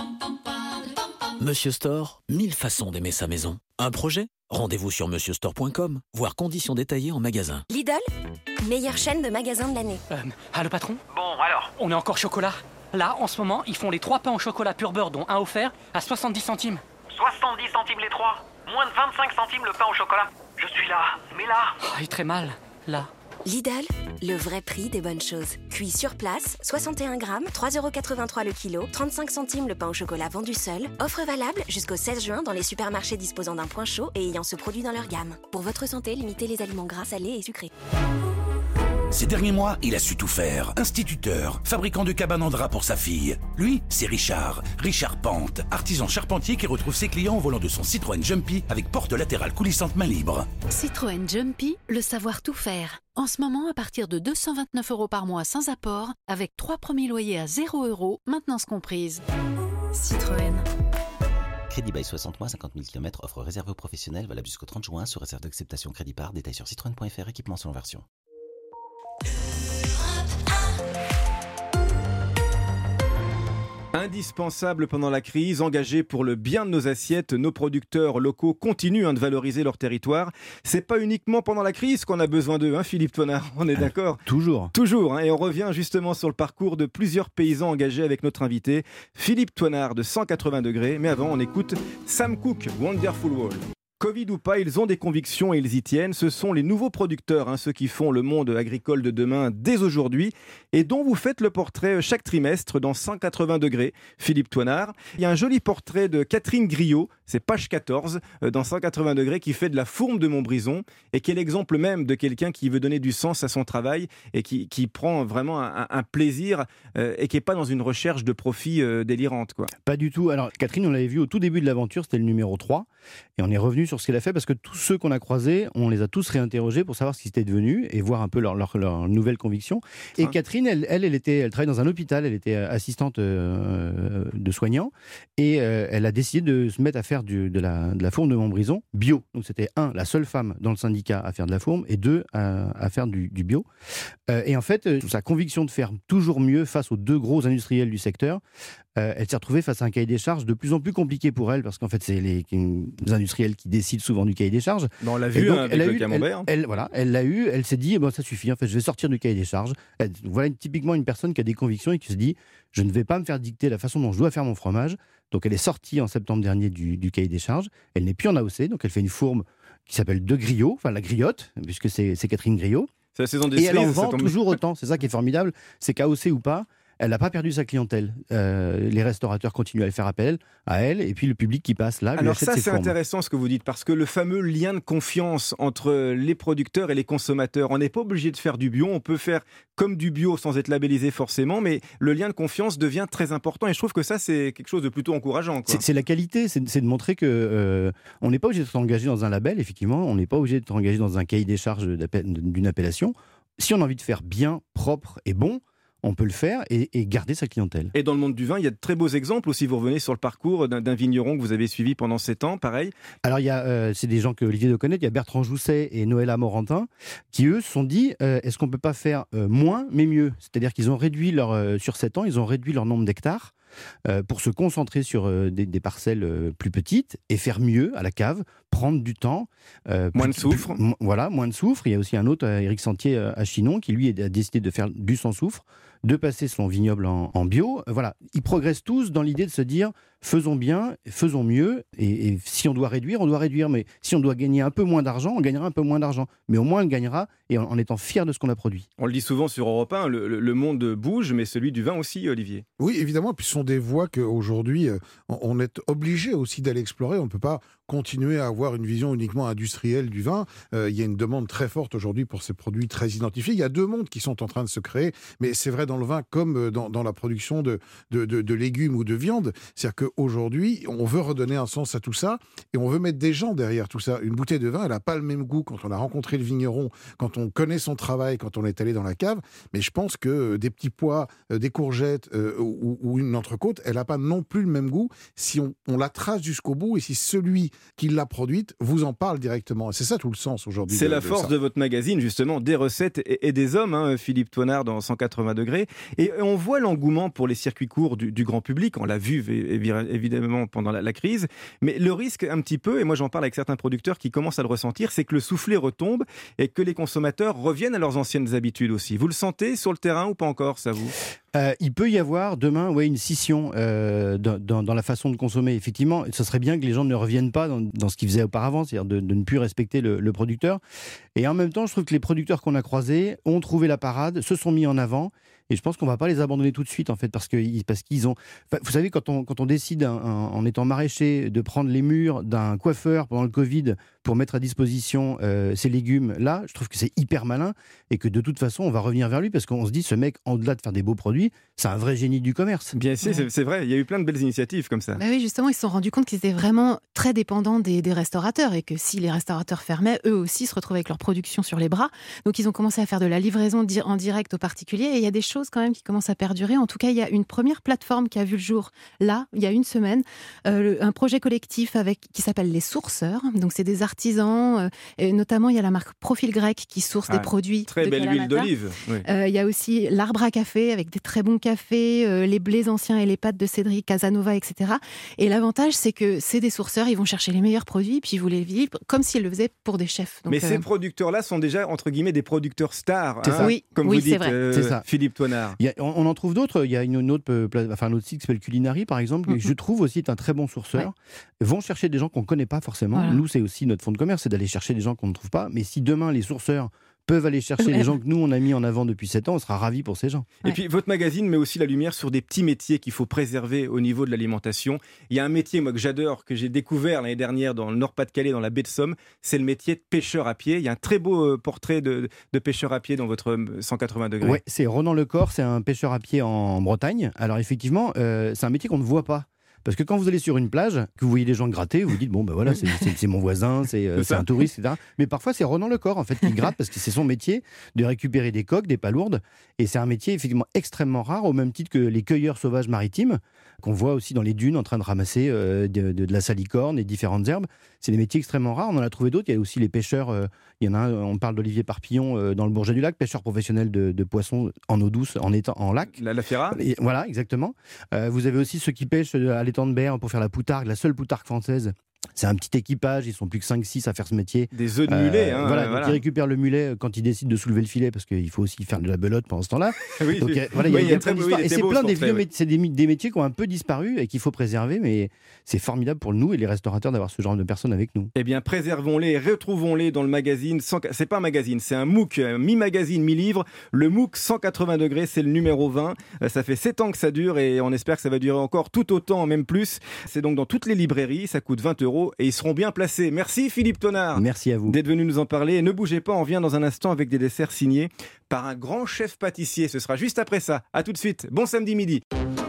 S15: Monsieur Store, mille façons d'aimer sa maison. Un projet ? Rendez-vous sur monsieur store point com, voire conditions détaillées en magasin.
S17: Lidl, meilleure chaîne de magasins de l'année.
S18: Euh, allô patron ?
S19: Bon, alors ?
S18: On est encore chocolat. Là, en ce moment, ils font les trois pains au chocolat pur beurre, dont un offert, à soixante-dix centimes.
S19: soixante-dix centimes les trois. Moins de vingt-cinq centimes le pain au chocolat. Je suis là, mais là...
S18: Oh, il est très mal, là.
S17: Lidl, le vrai prix des bonnes choses. Cuit sur place, soixante et un grammes, trois euros quatre-vingt-trois le kilo, trente-cinq centimes le pain au chocolat vendu seul. Offre valable jusqu'au seize juin dans les supermarchés disposant d'un point chaud et ayant ce produit dans leur gamme. Pour votre santé, limitez les aliments gras, salés et sucrés.
S20: Ces derniers mois, il a su tout faire. Instituteur, fabricant de cabanes en drap pour sa fille. Lui, c'est Richard. Richard Pente, artisan charpentier qui retrouve ses clients au volant de son Citroën Jumpy avec porte latérale coulissante main libre.
S21: Citroën Jumpy, le savoir tout faire. En ce moment, à partir de deux cent vingt-neuf euros par mois sans apport, avec trois premiers loyers à zéro euros, maintenance comprise. Citroën.
S22: Crédit bail soixante mois, cinquante mille kilomètres, offre réservée aux professionnels, valable jusqu'au trente juin, sous réserve d'acceptation crédit par, détail sur citroën point f r, équipement selon version.
S5: Indispensable pendant la crise, engagés pour le bien de nos assiettes, nos producteurs locaux continuent hein, de valoriser leur territoire. C'est pas uniquement pendant la crise qu'on a besoin d'eux, hein, Philippe Toinard, on est d'accord ?
S14: Toujours.
S5: Toujours, hein, et on revient justement sur le parcours de plusieurs paysans engagés avec notre invité, Philippe Toinard de cent quatre-vingts degrés. Mais avant, on écoute Sam Cooke, Wonderful World. Covid ou pas, ils ont des convictions et ils y tiennent. Ce sont les nouveaux producteurs, hein, ceux qui font le monde agricole de demain dès aujourd'hui et dont vous faites le portrait chaque trimestre dans cent quatre-vingts degrés. Philippe Toinard. Il y a un joli portrait de Catherine Griot, c'est page quatorze, dans cent quatre-vingts degrés, qui fait de la fourme de Montbrison et qui est l'exemple même de quelqu'un qui veut donner du sens à son travail et qui, qui prend vraiment un, un plaisir euh, et qui n'est pas dans une recherche de profit euh, délirante, quoi.
S14: Pas du tout. Alors, Catherine, on l'avait vu au tout début de l'aventure, c'était le numéro trois et on est revenu sur ce qu'elle a fait parce que tous ceux qu'on a croisés, on les a tous réinterrogés pour savoir ce qu'ils étaient devenus et voir un peu leur, leur, leur nouvelle conviction. Et hein Catherine, elle, elle, elle, était, elle travaille dans un hôpital, elle était assistante euh, de soignants et euh, elle a décidé de se mettre à faire du, de, la, de la fourme de Montbrison bio. Donc c'était un, la seule femme dans le syndicat à faire de la fourme et deux, à, à faire du, du bio. Euh, et en fait, euh, sa conviction de faire toujours mieux face aux deux gros industriels du secteur, euh, elle s'est retrouvée face à un cahier des charges de plus en plus compliqué pour elle parce qu'en fait, c'est les, les industriels qui décident souvent du cahier des charges.
S5: Ben on l'a vu donc, hein, avec
S14: elle a
S5: le
S14: eu,
S5: camembert.
S14: Elle, elle, voilà, elle l'a eu, elle s'est dit, eh ben, ça suffit, en fait, je vais sortir du cahier des charges. Elle, voilà typiquement une personne qui a des convictions et qui se dit, je ne vais pas me faire dicter la façon dont je dois faire mon fromage. Donc elle est sortie en septembre dernier du, du cahier des charges. Elle n'est plus en A O C, donc elle fait une fourme qui s'appelle De Griot, enfin la griotte, puisque c'est, c'est Catherine Griot.
S5: C'est la saison des
S14: et elle en
S5: cerises,
S14: vend
S5: tombe...
S14: toujours autant. C'est ça qui est formidable, c'est qu'A O C ou pas, elle n'a pas perdu sa clientèle. Euh, les restaurateurs continuent à faire appel à elle, et puis le public qui passe là lui
S5: Alors
S14: achète
S5: ça,
S14: ses
S5: c'est
S14: fourmes.
S5: intéressant ce que vous dites, parce que le fameux lien de confiance entre les producteurs et les consommateurs, on n'est pas obligé de faire du bio, on peut faire comme du bio sans être labellisé forcément, mais le lien de confiance devient très important, et je trouve que ça, c'est quelque chose de plutôt encourageant. Quoi.
S14: C'est, c'est la qualité, c'est, c'est de montrer que euh, on n'est pas obligé d'être engagé dans un label, effectivement, on n'est pas obligé d'être engagé dans un cahier des charges d'une appellation. Si on a envie de faire bien, propre et bon, on peut le faire et, et garder sa clientèle.
S5: Et dans le monde du vin, il y a de très beaux exemples aussi. Vous revenez sur le parcours d'un, d'un vigneron que vous avez suivi pendant sept ans, pareil.
S14: Alors, il y a, euh, c'est des gens que Olivier doit connaître. Il y a Bertrand Jousset et Noëlla Morantin qui, eux, se sont dit euh, est-ce qu'on ne peut pas faire euh, moins, mais mieux ? C'est-à-dire qu'ils ont réduit leur, euh, sur sept ans, ils ont réduit leur nombre d'hectares euh, pour se concentrer sur euh, des, des parcelles euh, plus petites et faire mieux à la cave, prendre du temps. Euh,
S5: moins
S14: plus,
S5: de soufre.
S14: Plus, voilà, moins de soufre. Il y a aussi un autre, Éric Sentier à Chinon, qui lui a décidé de faire du sans soufre, de passer son vignoble en, en bio. Voilà, ils progressent tous dans l'idée de se dire faisons bien, faisons mieux, et, et si on doit réduire, on doit réduire, mais si on doit gagner un peu moins d'argent, on gagnera un peu moins d'argent, mais au moins on le gagnera et en, en étant fier de ce qu'on a produit.
S5: On le dit souvent sur Europe un, le, le monde bouge, mais celui du vin aussi, Olivier.
S7: Oui, évidemment, puis ce sont des voies qu'aujourd'hui, on est obligé aussi d'aller explorer. On ne peut pas continuer à avoir une vision uniquement industrielle du vin. Euh, il y a une demande très forte aujourd'hui pour ces produits très identifiés. Il y a deux mondes qui sont en train de se créer, mais c'est vrai dans le vin comme dans, dans la production de, de, de, de légumes ou de viande. C'est-à-dire qu'aujourd'hui, on veut redonner un sens à tout ça et on veut mettre des gens derrière tout ça. Une bouteille de vin, elle n'a pas le même goût quand on a rencontré le vigneron, quand on connaît son travail, quand on est allé dans la cave. Mais je pense que des petits pois, des courgettes euh, ou, ou une entrecôte, elle n'a pas non plus le même goût si on, on la trace jusqu'au bout et si celui qui l'a produite vous en parle directement. Et c'est ça tout le sens aujourd'hui.
S5: C'est
S7: de,
S5: la
S7: de
S5: force
S7: ça.
S5: de votre magazine, justement, des recettes et, et des hommes, hein, Philippe Toinard dans cent quatre-vingts degrés. Et on voit l'engouement pour les circuits courts du, du grand public. On l'a vu évidemment pendant la, la crise. Mais le risque un petit peu, et moi j'en parle avec certains producteurs qui commencent à le ressentir, c'est que le soufflet retombe et que les consommateurs reviennent à leurs anciennes habitudes aussi. Vous le sentez sur le terrain ou pas encore, ça vous ?
S14: Euh, il peut y avoir demain ouais, une scission euh, dans, dans, dans la façon de consommer. Effectivement, ce serait bien que les gens ne reviennent pas dans, dans ce qu'ils faisaient auparavant, c'est-à-dire de, de ne plus respecter le, le producteur. Et en même temps, je trouve que les producteurs qu'on a croisés ont trouvé la parade, se sont mis en avant. Et je pense qu'on ne va pas les abandonner tout de suite, en fait, parce, que, parce qu'ils ont... Enfin, vous savez, quand on, quand on décide, un, un, en étant maraîcher, de prendre les murs d'un coiffeur pendant le Covid pour mettre à disposition euh, ces légumes-là, je trouve que c'est hyper malin et que de toute façon, on va revenir vers lui parce qu'on se dit, ce mec, au-delà de faire des beaux produits, c'est un vrai génie du commerce.
S5: Bien sûr, ouais. c'est, c'est vrai, il y a eu plein de belles initiatives comme ça.
S6: Bah oui, justement, ils se sont rendus compte qu'ils étaient vraiment très dépendants des, des restaurateurs et que si les restaurateurs fermaient, eux aussi se retrouvaient avec leur production sur les bras. Donc, ils ont commencé à faire de la livraison en direct aux particuliers et il y a des choses quand même qui commencent à perdurer. En tout cas, il y a une première plateforme qui a vu le jour là, il y a une semaine, euh, un projet collectif avec, qui s'appelle Les Sourceurs. Donc, c'est des artisans, euh, et notamment, il y a la marque Profil Grec qui source ah, des produits
S5: très
S6: de
S5: belle
S6: Kalamata.
S5: huile d'olive. Oui.
S6: Euh, il y a aussi l'Arbre à café avec des très bons cafés, euh, les blés anciens et les pâtes de Cédric Casanova, et cetera. Et l'avantage, c'est que c'est des sourceurs, ils vont chercher les meilleurs produits, puis ils vous les livrent comme s'ils le faisaient pour des chefs. Donc,
S5: Mais
S6: euh...
S5: ces producteurs-là sont déjà, entre guillemets, des producteurs stars,
S14: c'est
S5: hein,
S14: ça.
S6: Oui,
S5: comme
S6: oui,
S5: vous dites,
S6: c'est vrai.
S5: euh,
S14: C'est ça.
S5: Philippe Toinard.
S14: Il y a, on, on en trouve d'autres. Il y a une, une autre, enfin, un autre site qui s'appelle Culinary, par exemple,
S6: Mm-hmm.
S14: qui je trouve aussi est un très bon sourceur. Ouais. Vont chercher des gens qu'on ne connaît pas forcément.
S6: Voilà.
S14: Nous, c'est aussi notre fonds de commerce, c'est d'aller chercher des gens qu'on ne trouve pas. Mais si demain, les sourceurs peuvent aller chercher ouais. les gens que nous, on a mis en avant depuis sept ans, on sera ravis pour ces gens.
S5: Et ouais. puis, votre magazine met aussi la lumière sur des petits métiers qu'il faut préserver au niveau de l'alimentation. Il y a un métier, moi, que j'adore, que j'ai découvert l'année dernière dans le Nord-Pas-de-Calais, dans la baie de Somme, c'est le métier de pêcheur à pied. Il y a un très beau portrait de, de pêcheur à pied dans votre cent quatre-vingts degrés.
S14: Oui, c'est Ronan Lecor, c'est un pêcheur à pied en Bretagne. Alors, effectivement, euh, c'est un métier qu'on ne voit pas. Parce que quand vous allez sur une plage, que vous voyez des gens gratter, vous vous dites, bon, ben voilà, c'est, c'est, c'est mon voisin, c'est, euh, c'est un touriste, et cetera. Mais parfois, c'est Ronan Lecor, en fait, qui gratte, parce que c'est son métier de récupérer des coques, des palourdes. Et c'est un métier, effectivement, extrêmement rare, au même titre que les cueilleurs sauvages maritimes, qu'on voit aussi dans les dunes en train de ramasser euh, de, de, de la salicorne et différentes herbes. C'est des métiers extrêmement rares. On en a trouvé d'autres. Il y a aussi les pêcheurs. Euh, il y en a un, on parle d'Olivier Parpillon euh, dans le Bourget du Lac, pêcheur professionnel de, de poissons en eau douce, en, étang, en lac.
S5: La, la Ferra.
S14: Et, voilà, exactement. Euh, vous avez aussi ceux qui pêchent à l'étang de Berre pour faire la poutargue, la seule poutargue française. C'est un petit équipage, ils sont plus que cinq six à faire ce métier.
S5: Des œufs de mulet. Euh, hein,
S14: voilà,
S5: voilà.
S14: Donc ils récupèrent le mulet quand ils décident de soulever le filet, parce qu'il faut aussi faire de la belote pendant ce temps-là.
S5: oui,
S14: donc,
S5: oui.
S14: voilà, il
S5: oui,
S14: y a, y a plein d'histoires.
S5: Oui,
S14: et c'est
S5: beau,
S14: plein des
S5: vieux
S14: vieux, c'est des, des métiers qui ont un peu disparu et qu'il faut préserver, mais c'est formidable pour nous et les restaurateurs d'avoir ce genre de personnes avec nous.
S5: Eh bien, préservons-les, retrouvons-les dans le magazine. cent... C'est pas un magazine, c'est un MOOC, mi-magazine, mi-livre. Le MOOC cent quatre-vingts degrés, c'est le numéro vingt. Ça fait sept ans que ça dure et on espère que ça va durer encore tout autant, même plus. C'est donc dans toutes les librairies, ça coûte vingt euros et ils seront bien placés. Merci Philippe Tonard.
S14: Merci à vous
S5: d'être venu nous en parler. Et ne bougez pas, on revient dans un instant avec des desserts signés par un grand chef pâtissier. Ce sera juste après ça. À tout de suite. Bon samedi midi.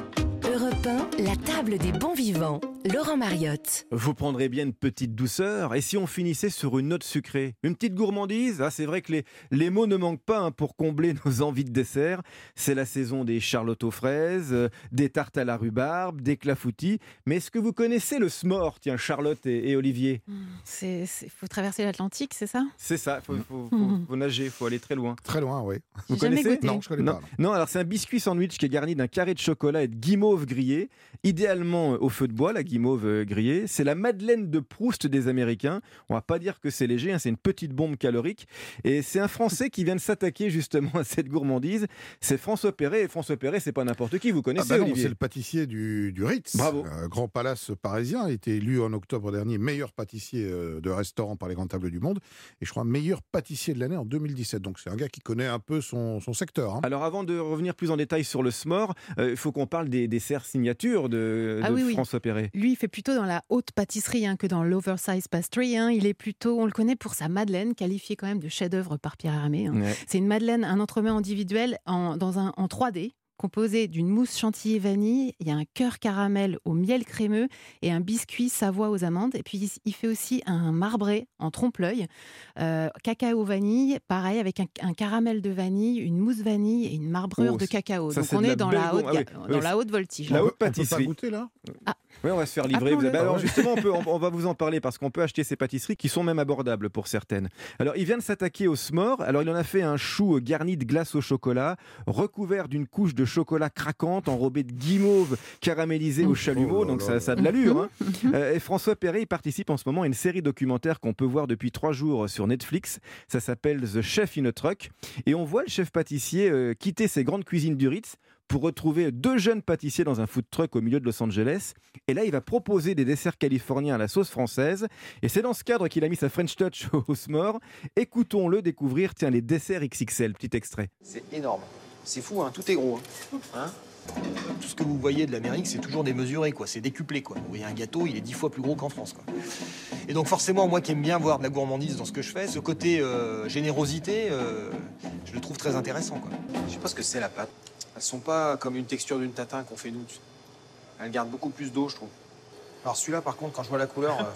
S4: Europe un, la table des bons vivants. Laurent Mariotte.
S5: Vous prendrez bien une petite douceur. Et si on finissait sur une note sucrée, une petite gourmandise? Ah, c'est vrai que les, les mots ne manquent pas hein, pour combler nos envies de dessert. C'est la saison des charlottes aux fraises, euh, des tartes à la rhubarbe, des clafoutis. Mais est-ce que vous connaissez le s'more, tiens, Charlotte et, et Olivier?
S6: C'est, c'est, faut traverser l'Atlantique, c'est ça?
S5: C'est ça, il faut, faut, faut, faut nager, il faut aller très loin.
S7: Très loin, oui.
S5: Vous
S6: J'ai
S5: connaissez?
S6: jamais goûté.
S7: Non, je connais
S5: non.
S7: pas.
S5: Non, alors c'est un biscuit sandwich qui est garni d'un carré de chocolat et de guimauve grillée, idéalement au feu de bois, la guimauve grillée. C'est la Madeleine de Proust des Américains. On va pas dire que c'est léger, hein, c'est une petite bombe calorique. Et c'est un Français qui vient de s'attaquer justement à cette gourmandise. C'est François Perret. Et François Perret, c'est pas n'importe qui. Vous connaissez
S7: Ah bah non,
S5: Olivier?
S7: c'est le pâtissier du, du Ritz.
S5: Bravo.
S7: Euh, Grand Palace parisien, a été élu en octobre dernier meilleur pâtissier euh, de restaurant par les grandes tables du monde. Et je crois meilleur pâtissier de l'année en deux mille dix-sept. Donc c'est un gars qui connaît un peu son, son secteur. Hein.
S5: Alors avant de revenir plus en détail sur le s'more, il euh, faut qu'on parle des desserts signatures de,
S6: Ah
S5: de
S6: oui, oui.
S5: François Perret.
S6: Lui, il fait plutôt dans la haute pâtisserie hein, que dans l'oversize pastry. Hein. Il est plutôt, on le connaît pour sa madeleine, qualifiée quand même de chef-d'œuvre par Pierre Hermé. Hein.
S5: Ouais.
S6: C'est une madeleine, un entremets individuel en, dans un, en trois D. Composé d'une mousse chantilly vanille, il y a un cœur caramel au miel crémeux et un biscuit Savoie aux amandes. Et puis il fait aussi un marbré en trompe-l'œil, euh, cacao vanille, pareil avec un, un caramel de vanille, une mousse vanille et une marbrure
S5: Oh,
S6: de cacao.
S5: ça,
S6: Donc
S5: c'est
S6: on
S5: de
S6: est
S5: la
S6: dans,
S5: belle
S6: la haute,
S5: gourme- ah oui,
S6: dans
S5: oui,
S6: la haute voltige.
S5: La
S6: hein.
S5: haute
S7: On peut pas
S5: pâtisserie.
S7: goûter là?
S6: Ah.
S5: Oui, on va se faire livrer.
S6: Appelons-le.
S5: Vous avez- Alors justement, on, peut, on, on va vous en parler parce qu'on peut acheter ces pâtisseries qui sont même abordables pour certaines. Alors il vient de s'attaquer au s'more. Alors il en a fait un chou garni de glace au chocolat, recouvert d'une couche de chocolat craquante, enrobé de guimauve caramélisée au chalumeau.
S7: Oh là
S5: donc
S7: là
S5: ça,
S7: là.
S5: ça a de l'allure. Hein. Euh, et François Perret il participe en ce moment à une série documentaire qu'on peut voir depuis trois jours sur Netflix. Ça s'appelle The Chef in a Truck. Et on voit le chef pâtissier euh, quitter ses grandes cuisines du Ritz pour retrouver deux jeunes pâtissiers dans un food truck au milieu de Los Angeles. Et là, il va proposer des desserts californiens à la sauce française. Et c'est dans ce cadre qu'il a mis sa French Touch au s'more. Écoutons-le découvrir, tiens, les desserts X X L. Petit extrait.
S1: C'est énorme. C'est fou, hein, tout est gros. Hein. Hein tout ce que vous voyez de l'Amérique, c'est toujours démesuré, quoi. C'est décuplé, quoi. Vous voyez un gâteau, il est dix fois plus gros qu'en France, quoi. Et donc forcément, moi qui aime bien voir de la gourmandise dans ce que je fais, ce côté euh, générosité, euh, je le trouve très intéressant, quoi. Je sais pas ce que c'est la pâte. Elles sont pas comme une texture d'une tatin qu'on fait nous. Elles gardent beaucoup plus d'eau, je trouve. Alors celui-là, par contre, quand je vois la couleur, euh,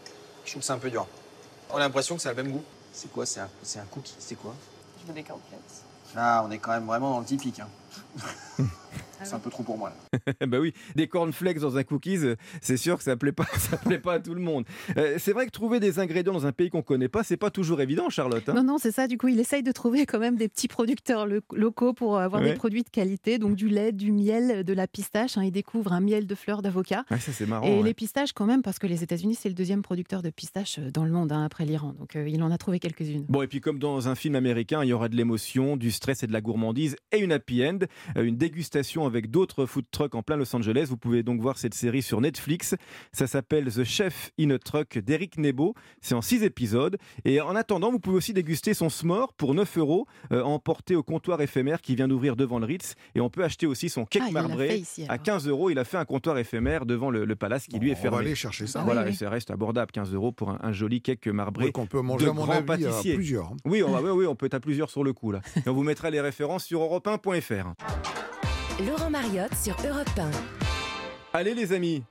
S1: je trouve que c'est un peu dur. On a l'impression que ça a le même goût. C'est quoi? C'est un, c'est un cookie? C'est quoi?
S2: Je veux des cornflakes.
S1: Ah, on est quand même vraiment dans le typique. Hein. C'est un peu trop pour moi. Là.
S5: Bah oui, des cornflakes dans un cookies, c'est sûr que ça plaît pas, ça plaît pas à tout le monde. Euh, c'est vrai que trouver des ingrédients dans un pays qu'on connaît pas, c'est pas toujours évident, Charlotte. Hein.
S6: Non, non, c'est ça. Du coup, il essaye de trouver quand même des petits producteurs lo- locaux pour avoir
S5: Ouais.
S6: des produits de qualité. Donc du lait, du miel, de la pistache. Hein. Il découvre un miel de fleurs d'avocat.
S5: Ouais, ça c'est marrant.
S6: Et
S5: ouais.
S6: les pistaches quand même, parce que les États-Unis, c'est le deuxième producteur de pistaches dans le monde, hein, après l'Iran. Donc euh, il en a trouvé quelques-unes.
S5: Bon, et puis comme dans un film américain, il y aura de l'émotion, du stress et de la gourmandise et une happy end, euh, une dégustation avec d'autres food trucks en plein Los Angeles. Vous pouvez donc voir cette série sur Netflix. Ça s'appelle The Chef in a Truck d'Éric Nebo. C'est en six épisodes. Et en attendant, vous pouvez aussi déguster son s'more pour neuf euros, euh, emporté au comptoir éphémère qui vient d'ouvrir devant le Ritz. Et on peut acheter aussi son cake
S6: Ah, il l'a
S5: marbré
S6: fait ici,
S5: à
S6: alors.
S5: quinze euros. Il a fait un comptoir éphémère devant le, le palace qui lui est
S7: On
S5: fermé.
S7: va aller chercher ça.
S5: Voilà,
S6: Ah oui,
S5: et ça reste abordable, quinze euros pour un, un joli cake marbré.
S7: Oui, qu'on peut manger,
S5: de
S7: à mon
S5: grands
S7: avis,
S5: pâtissiers.
S7: à plusieurs. hein.
S5: Oui, on va, oui, oui, on peut être à plusieurs sur le coup là. Et on vous mettra les références sur europe un point f r.
S4: Laurent Mariotte sur Europe un.
S5: Allez les amis,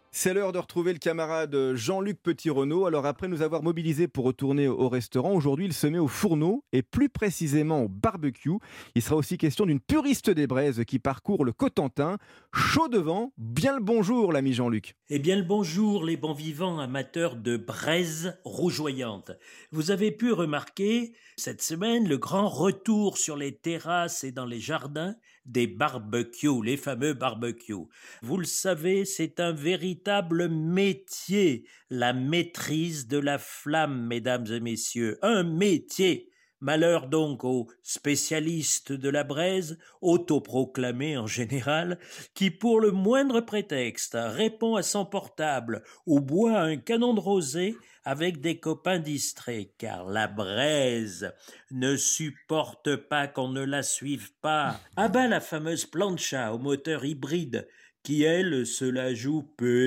S5: C'est l'heure de retrouver le camarade Jean-Luc Petit-Renaud. Alors après nous avoir mobilisés pour retourner au restaurant, aujourd'hui il se met au fourneau et plus précisément au barbecue. Il sera aussi question d'une puriste des braises qui parcourt le Cotentin. Chaud devant, bien le bonjour l'ami Jean-Luc.
S2: Eh bien le bonjour les bons vivants amateurs de braises rougeoyantes. Vous avez pu remarquer cette semaine le grand retour sur les terrasses et dans les jardins des barbecues, les fameux barbecues. Vous le savez, c'est un véritable métier, la maîtrise de la flamme, mesdames et messieurs, un métier. Malheur donc aux spécialistes de la braise, autoproclamés en général, qui pour le moindre prétexte répond à son portable ou boit un canon de rosé avec des copains distraits, car la braise ne supporte pas qu'on ne la suive pas. À bas la fameuse plancha au moteur hybride, qui, elle, se la joue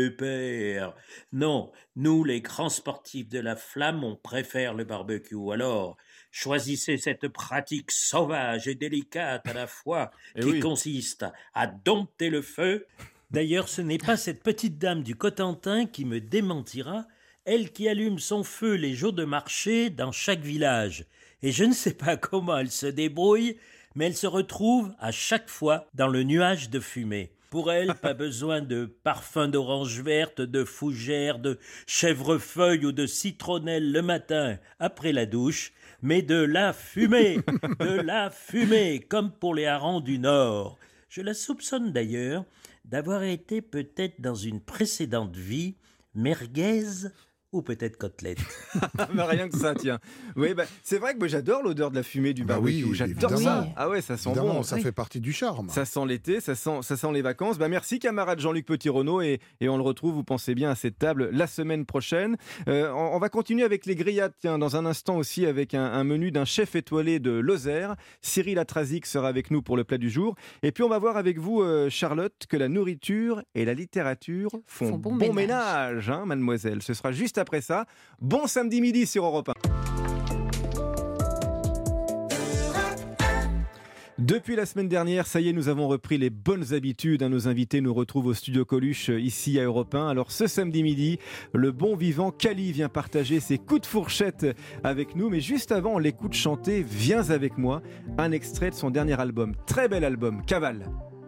S2: pépère. Non, nous, les grands sportifs de la flamme, on préfère le barbecue. Alors, choisissez cette pratique sauvage et délicate à la fois,
S5: Eh
S2: qui
S5: oui.
S2: consiste à dompter le feu. D'ailleurs, ce n'est pas cette petite dame du Cotentin qui me démentira, elle qui allume son feu les jours de marché dans chaque village. Et je ne sais pas comment elle se débrouille, mais elle se retrouve à chaque fois dans le nuage de fumée. Pour elle, pas besoin de parfum d'orange verte, de fougère, de chèvrefeuille ou de citronnelle le matin après la douche, mais de la fumée, de la fumée, comme pour les harengs du Nord. Je la soupçonne d'ailleurs d'avoir été peut-être dans une précédente vie merguez ou peut-être côtelette.
S5: Bah, rien que ça, tiens. Oui, bah, c'est vrai que moi, j'adore l'odeur de la fumée du
S7: Bah
S5: barbecue.
S7: oui,
S5: j'adore
S7: évidemment.
S5: ça. Ah ouais, ça sent
S7: Évidemment,
S5: bon.
S7: ça
S5: Oui.
S7: fait partie du charme.
S5: Ça sent l'été, ça sent, ça sent les vacances. Bah, merci camarade Jean-Luc Petit-Renaud et, et on le retrouve, vous pensez bien, à cette table la semaine prochaine. Euh, on, on va continuer avec les grillades, tiens, dans un instant aussi avec un, un menu d'un chef étoilé de Lozère. Cyril Atrazic sera avec nous pour le plat du jour. Et puis on va voir avec vous, euh, Charlotte, que la nourriture et la littérature font,
S6: Font bon
S5: bon,
S6: ménage.
S5: ménage, hein, mademoiselle. Ce sera juste après ça. Bon samedi midi sur Europe un. Depuis la semaine dernière, ça y est, nous avons repris les bonnes habitudes. Nos invités nous retrouvent au studio Coluche, ici à Europe un. Alors ce samedi midi, le bon vivant Cali vient partager ses coups de fourchette avec nous. Mais juste avant, on l'écoute chanter « Viens avec moi », un extrait de son dernier album. Très bel album, Cavale.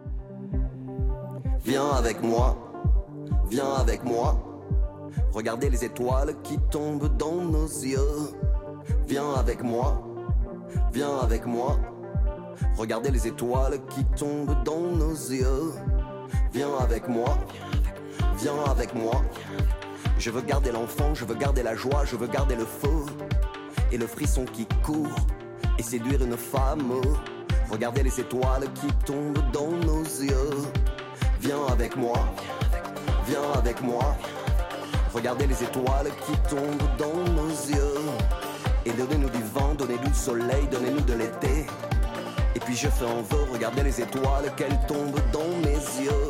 S3: Viens avec moi, viens avec moi. Regardez les étoiles qui tombent dans nos yeux. Viens avec moi, viens avec moi. Regardez les étoiles qui tombent dans nos yeux. Viens avec moi, viens avec moi. Je veux garder l'enfant, je veux garder la joie, je veux garder le feu et le frisson qui court et séduire une femme. Regardez les étoiles qui tombent dans nos yeux. Viens avec moi, viens avec moi. Regardez les étoiles qui tombent dans nos yeux. Et donnez-nous du vent, donnez-nous du soleil, donnez-nous de l'été. Et puis je fais en vœu, regardez les étoiles, qu'elles tombent dans mes yeux.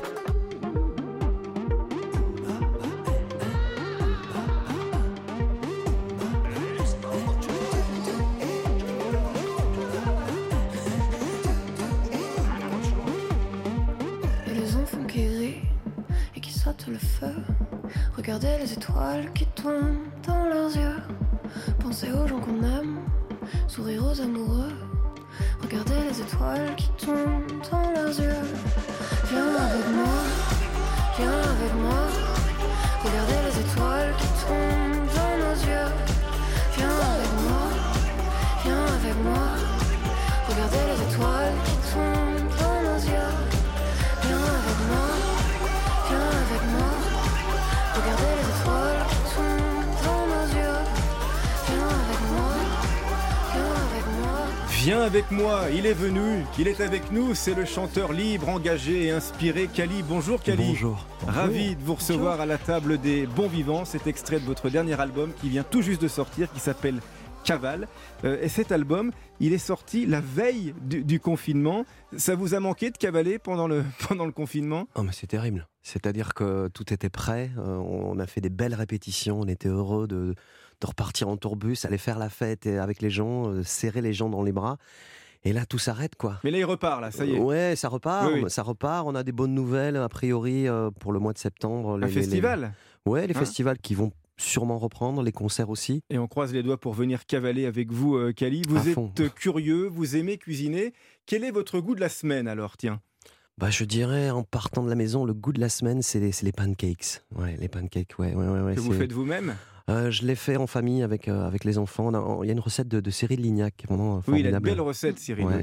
S23: Et les enfants qui rient et qui sautent le feu. Regardez les étoiles qui tombent dans leurs yeux. Pensez aux gens qu'on aime, sourire aux amoureux. Regardez les étoiles qui tombent dans leurs yeux. Viens avec moi, viens avec moi. Regardez les étoiles qui tombent dans nos yeux. Viens avec moi, viens avec moi. Regardez les étoiles qui tombent dans nos yeux. Viens avec moi, viens avec moi. Regardez les étoiles qui tombent dans nos yeux. Viens avec moi, viens avec moi.
S5: Viens avec moi, il est venu, il est avec nous, c'est le chanteur libre, engagé et inspiré Cali. Bonjour Cali.
S24: Bonjour.
S5: Ravi de vous recevoir à la table des bons vivants. Cet extrait de votre dernier album qui vient tout juste de sortir, qui s'appelle Cavale. Euh, et cet album, il est sorti la veille du, du confinement. Ça vous a manqué de cavaler pendant le, pendant le confinement ?
S24: Oh, mais c'est terrible. C'est-à-dire que tout était prêt, euh, on a fait des belles répétitions, on était heureux de, de repartir en tourbus, aller faire la fête avec les gens, euh, serrer les gens dans les bras. Et là, tout s'arrête, quoi.
S5: Mais là, il repart, là, ça y est.
S24: Ouais, ça repart,
S5: Oui, oui.
S24: ça repart. On a des bonnes nouvelles, a priori, euh, pour le mois de septembre.
S5: Un
S24: Les- les-
S5: festival
S24: les... Ouais, les
S5: Hein
S24: festivals qui vont sûrement reprendre, les concerts aussi.
S5: Et on croise les doigts pour venir cavaler avec vous, euh, Cali. Vous
S24: À
S5: êtes
S24: fond.
S5: curieux, vous aimez cuisiner. Quel est votre goût de la semaine, alors, tiens?
S24: Bah, je dirais, en partant de la maison, le goût de la semaine, c'est les, c'est les pancakes. Ouais, les pancakes, ouais, ouais, ouais. ouais,
S5: Que vous
S24: c'est-
S5: faites vous-même?
S24: Euh, je l'ai fait en famille avec, euh, avec les enfants. On a- Il y a une recette de, de Cyril Lignac, qui est vraiment euh,
S5: Oui, il a de
S24: formidable.
S5: belles recettes, Cyril.
S24: Ouais.
S5: oui.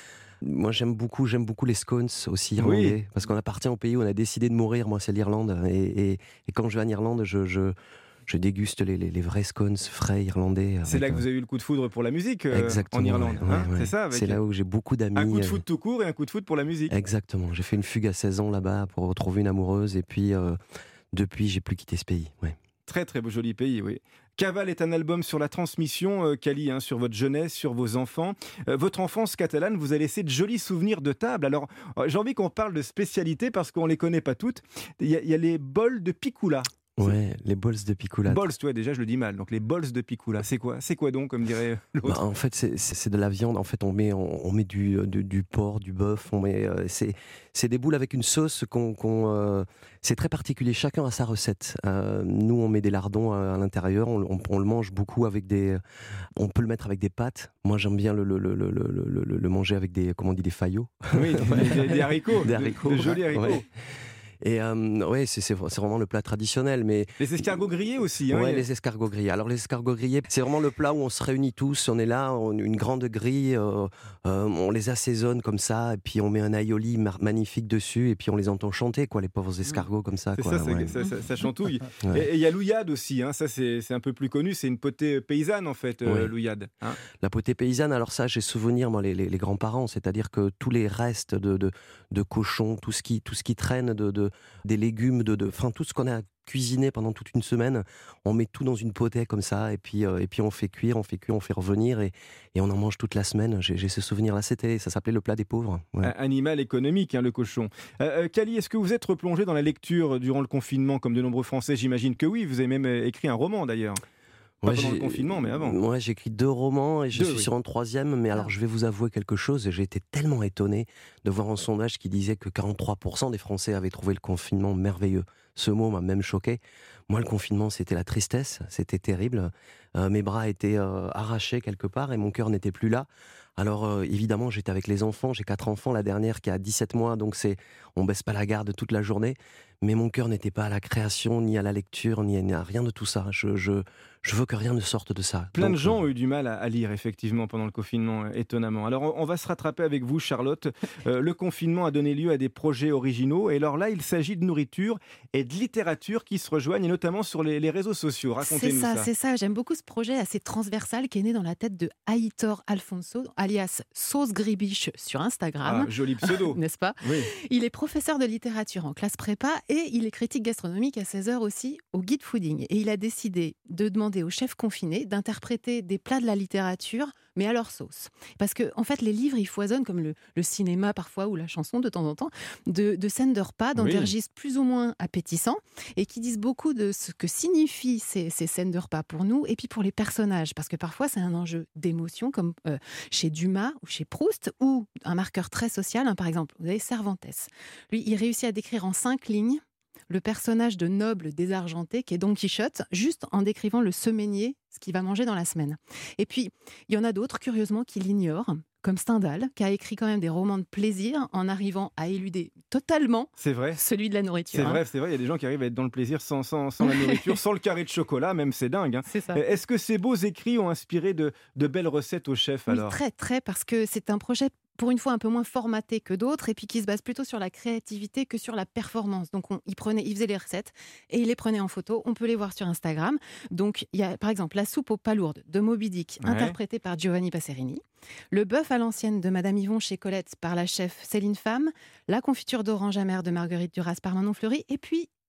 S24: Moi, j'aime beaucoup, j'aime beaucoup les scones aussi irlandais,
S5: Oui.
S24: parce qu'on appartient au pays où on a décidé de mourir. Moi, c'est l'Irlande, et, et, et quand je vais en Irlande, je, je, je déguste les, les, les vrais scones frais irlandais.
S5: C'est
S24: avec,
S5: là que
S24: euh,
S5: vous avez eu le coup de foudre pour la musique euh,
S24: Exactement,
S5: en Irlande.
S24: ouais,
S5: hein,
S24: ouais,
S5: c'est
S24: ouais.
S5: ça avec
S24: C'est là où j'ai beaucoup d'amis.
S5: un coup de
S24: euh,
S5: foudre tout court et un coup de foudre pour la musique.
S24: Exactement. J'ai fait une fugue à seize ans là-bas pour retrouver une amoureuse, et puis euh, depuis, j'ai plus quitté ce pays. Ouais.
S5: Très très beau joli pays, oui. Cavale est un album sur la transmission, euh, Cali, hein, sur votre jeunesse, sur vos enfants. Euh, votre enfance catalane vous a laissé de jolis souvenirs de table. Alors, euh, j'ai envie qu'on parle de spécialités parce qu'on les connaît pas toutes. Il y, a- il y a les bols de picoula.
S24: Ouais, les bols de picoula.
S5: Bols, tu vois, déjà je le dis mal. Donc les bols de picoula, c'est quoi? C'est quoi donc, comme dirait l'autre?
S24: Bah, en fait, c'est- c'est c'est de la viande. En fait, on met, on, on met du, du, du porc, du bœuf. On met, euh, c'est, c'est des boules avec une sauce qu'on, qu'on, euh, c'est très particulier. Chacun a sa recette. Euh, nous, on met des lardons à, à l'intérieur. On, on- on le mange beaucoup avec des. On peut le mettre avec des pâtes. Moi, j'aime bien le, le, le, le, le, le- le manger avec des, comment on dit, des faillots.
S5: Oui, des, des haricots,
S24: Des
S5: de-
S24: haricots.
S5: de jolis haricots.
S24: Ouais. Et euh, ouais, c'est, c'est, c'est vraiment le plat traditionnel. Mais
S5: Les escargots grillés aussi. Hein,
S24: ouais,
S5: il y a-
S24: les escargots grillés. Alors les escargots grillés, c'est vraiment le plat où on se réunit tous. On est là, on, une grande grille, euh, euh, on les assaisonne comme ça, et puis on met un aioli mar- magnifique dessus, et puis on les entend chanter, quoi, les pauvres escargots comme ça.
S5: C'est
S24: Quoi,
S5: ça, c'est-
S24: ouais.
S5: ça, ça- ça chantouille.
S24: Ouais.
S5: Et et il y a l'ouillade aussi, hein, ça c'est c'est un peu plus connu, c'est une potée paysanne en fait, euh,
S24: Ouais.
S5: l'ouillade. hein.
S24: La potée paysanne, alors ça, j'ai souvenir, moi, les, les- les grands-parents, c'est-à-dire que tous les restes de, de, de cochons, tout ce qui, tout ce qui traîne, de, de, des légumes, de, de, enfin, tout ce qu'on a cuisiné pendant toute une semaine, on met tout dans une potée comme ça, et puis, euh, et puis on fait cuire, on fait cuire, on fait revenir, et, et on en mange toute la semaine. J'ai, j'ai ce souvenir-là, c'était, ça s'appelait le plat des pauvres. Ouais.
S5: Un Animal économique, hein, le cochon. Euh, euh, Cali, est-ce que vous êtes replongé dans la lecture durant le confinement, comme de nombreux Français? J'imagine que oui, vous avez même euh, écrit un roman d'ailleurs. Pas
S24: Ouais,
S5: pendant le
S24: j'ai-
S5: confinement, mais avant.
S24: Ouais, j'ai écrit deux romans et je
S5: Deux,
S24: suis
S5: oui.
S24: sur un troisième. Mais alors, je vais vous avouer quelque chose. J'ai été tellement étonné de voir un sondage qui disait que quarante-trois pour cent des Français avaient trouvé le confinement merveilleux. Ce mot m'a même choqué. Moi, le confinement, c'était la tristesse. C'était terrible. Euh, mes bras étaient euh, arrachés quelque part et mon cœur n'était plus là. Alors, euh, évidemment, j'étais avec les enfants. J'ai quatre enfants. La dernière qui a dix-sept mois. Donc, c'est, on baisse pas la garde toute la journée. Mais mon cœur n'était pas à la création, ni à la lecture, ni à, ni à rien de tout ça. Je, je, je veux que rien ne sorte de ça.
S5: Plein
S24: Donc,
S5: de gens ont eu du mal à, à lire, effectivement, pendant le confinement, euh, étonnamment. Alors, on, on va se rattraper avec vous, Charlotte. Euh, le confinement a donné lieu à des projets originaux. Et alors là, il s'agit de nourriture et de littérature qui se rejoignent, et notamment sur les, les réseaux sociaux.
S6: C'est
S5: Racontez-nous
S6: ça,
S5: ça.
S6: c'est ça. J'aime beaucoup ce projet assez transversal qui est né dans la tête de Aitor Alfonso, alias Sauce Gribiche sur Instagram.
S5: Ah, joli pseudo.
S6: N'est-ce pas?
S5: Oui.
S6: Il est professeur de littérature en classe prépa et il est critique gastronomique à seize heures aussi au Guide Fooding. Et il a décidé de demander aux chefs confinés d'interpréter des plats de la littérature, mais à leur sauce. Parce que, en fait, les livres, ils foisonnent, comme le, le cinéma parfois ou la chanson de temps en temps, de, de scènes de repas dans
S9: Oui.
S6: des registres plus ou moins appétissants et qui disent beaucoup de ce que signifient ces, ces scènes de repas pour nous et puis pour les personnages. Parce que parfois, c'est un enjeu d'émotion, comme euh, chez Dumas ou chez Proust, ou un marqueur très social. Hein, par exemple, vous avez Cervantes. Lui, il réussit à décrire en cinq lignes le personnage de noble désargenté qui est Don Quichotte, juste en décrivant le semainier, ce qu'il va manger dans la semaine. Et puis, il y en a d'autres, curieusement, qui l'ignorent, comme Stendhal, qui a écrit quand même des romans de plaisir en arrivant à éluder totalement
S5: C'est vrai.
S6: celui de la nourriture.
S5: C'est
S6: hein.
S5: vrai, c'est vrai. Il y a des gens qui arrivent à être dans le plaisir sans, sans, sans la nourriture, sans le carré de chocolat, même c'est dingue. hein.
S6: C'est ça.
S5: Euh, Est-ce que ces beaux écrits ont inspiré de, de belles recettes aux chefs
S6: Oui,
S5: alors?
S6: très, très, parce que c'est un projet pour une fois un peu moins formaté que d'autres et puis qui se base plutôt sur la créativité que sur la performance. Donc on, il, prenait, il faisait les recettes et il les prenait en photo. On peut les voir sur Instagram. Donc il y a par exemple la soupe aux palourdes de Moby Dick,
S9: Ouais.
S6: interprétée par Giovanni Passerini. Le bœuf à l'ancienne de Madame Yvon chez Colette par la chef Céline Pham. La confiture d'orange amère de Marguerite Duras par Manon Fleury. Et puis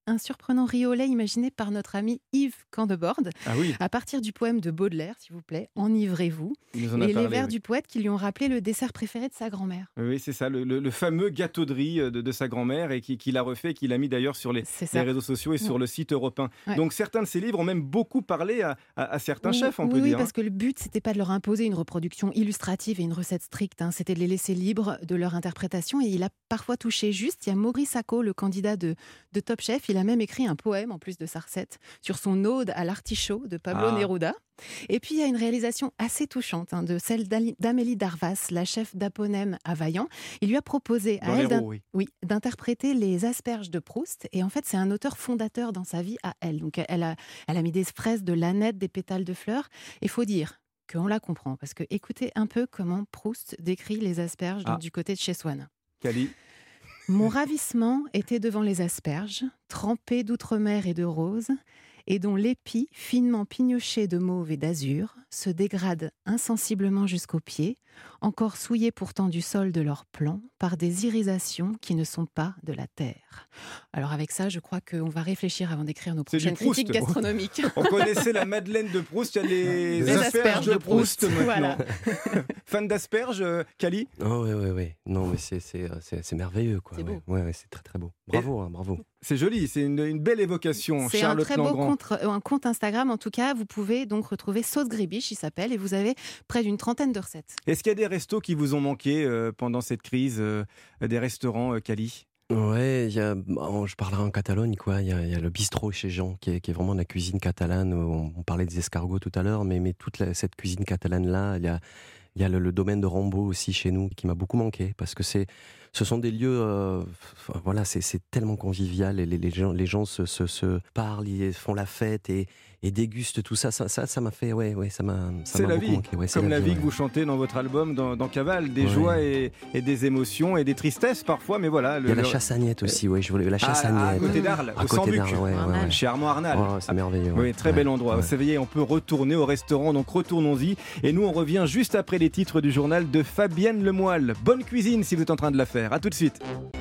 S6: un surprenant riz au lait imaginé par notre ami Yves Candeborde.
S5: Ah oui.
S6: À partir du poème de Baudelaire, s'il vous plaît, Enivrez-vous.
S5: Il nous en a
S6: Et
S5: parlé,
S6: les vers
S5: oui.
S6: du poète qui lui ont rappelé le dessert préféré de sa grand-mère.
S5: Oui, c'est ça, le, le- le fameux gâteau de riz de, de sa grand-mère et qui, qui l'a refait, qui l'a mis d'ailleurs sur les,
S6: ça.
S5: les réseaux sociaux et sur
S6: Ouais.
S5: le site Europe un.
S6: Ouais.
S5: Donc certains de ces livres ont même beaucoup parlé à, à- à certains
S6: Oui,
S5: chefs, on
S6: oui,
S5: peut
S6: oui,
S5: dire.
S6: parce que le but, c'était pas de leur imposer une reproduction illustrative et une recette stricte. hein. C'était de les laisser libres de leur interprétation. Et il a parfois touché juste. Il y a Maurice Sacco, le candidat de, de Top Chef. Il a même écrit un poème, en plus de sa recette, sur son ode à l'artichaut de Pablo
S9: Ah.
S6: Neruda. Et puis, il y a une réalisation assez touchante hein, de celle d'Ali- d'Amélie Darvas, la chef d'Aponem à Vaillant. Il lui a proposé à
S5: Dans
S6: elle d'in-
S5: l'Hérault, oui.
S6: oui, d'interpréter les asperges de Proust. Et en fait, c'est un auteur fondateur dans sa vie à elle. Donc, elle a, elle a mis des fraises, de l'aneth, des pétales de fleurs. Il faut dire qu'on la comprend. Parce que écoutez un peu comment Proust décrit les asperges donc,
S5: Ah.
S6: du côté de chez Swann.
S5: Cali.
S6: Mon ravissement était devant les asperges, trempées d'outre-mer et de rose, et dont l'épi, finement pignoché de mauve et d'azur, se dégrade insensiblement jusqu'aux pieds, encore souillés pourtant du sol de leur plan par des irisations qui ne sont pas de la terre. Alors avec ça, je crois qu'on va réfléchir avant d'écrire nos
S5: C'est du
S6: prochaines
S5: Proust.
S6: critiques gastronomiques.
S5: On connaissait la Madeleine de Proust, il y a les,
S6: Les
S5: asperges,
S6: asperges
S5: de
S6: de
S5: Proust,
S6: Proust,
S5: maintenant. Fan d'asperges, euh, Cali?
S24: Oh, oui, oui, oui. Non, mais c'est, c'est, c'est, c'est merveilleux, quoi.
S6: C'est
S24: ouais.
S6: beau.
S24: Ouais, ouais, c'est très, très beau. Bravo, hein, bravo.
S5: C'est joli, c'est une, une belle évocation.
S6: C'est un
S5: Charlotte
S6: très beau
S5: Langrand.
S6: compte, euh, un compte Instagram. En tout cas, vous pouvez donc retrouver Sauce Gribiche, il s'appelle, et vous avez près d'une trentaine de recettes.
S5: Est-ce qu'il y a des restos qui vous ont manqué euh, pendant cette crise, euh, des restaurants, euh, Cali?
S24: Ouais, il y a, bon, je parlerai en Catalogne, quoi. Il y a, il y a le bistrot chez Jean, qui est, qui est vraiment de la cuisine catalane. On, on parlait des escargots tout à l'heure, mais, mais toute la- cette cuisine catalane-là, il y a, il y a le, le domaine de Rambaud aussi chez nous, qui m'a beaucoup manqué, parce que c'est, ce sont des lieux, euh, enfin, voilà, c'est, c'est tellement convivial, et les, les gens, les gens se, se, se parlent, ils font la fête et, et dégustent tout ça. Ça, ça, ça m'a fait, ouais, ouais, ça m'a, ça
S5: C'est
S24: m'a
S5: la
S24: beaucoup
S5: vie,
S24: manqué. Ouais, c'est
S5: comme la vie
S24: ouais.
S5: que vous chantez dans votre album, dans, dans Cavale, des
S24: Ouais.
S5: joies et, et des émotions et des tristesses parfois, mais voilà.
S24: Il y a la chasse à Niette aussi, ouais, je voulais la chasse
S5: Ah,
S24: à
S5: à
S24: Niette.
S5: côté d'Arles,
S24: À
S5: au
S24: côté
S5: Sambuc,
S24: d'Arles, ouais, ouais, ouais.
S5: chez Armand Arnal.
S24: Oh, c'est merveilleux.
S5: Oui,
S24: ouais.
S5: très
S24: Ouais,
S5: bel endroit.
S24: ouais.
S5: Ça y est, on peut retourner au restaurant, donc retournons-y. Et nous, on revient juste après les titres du journal de Fabienne Lemoyle. Bonne cuisine si vous êtes en train de la faire. À tout de suite.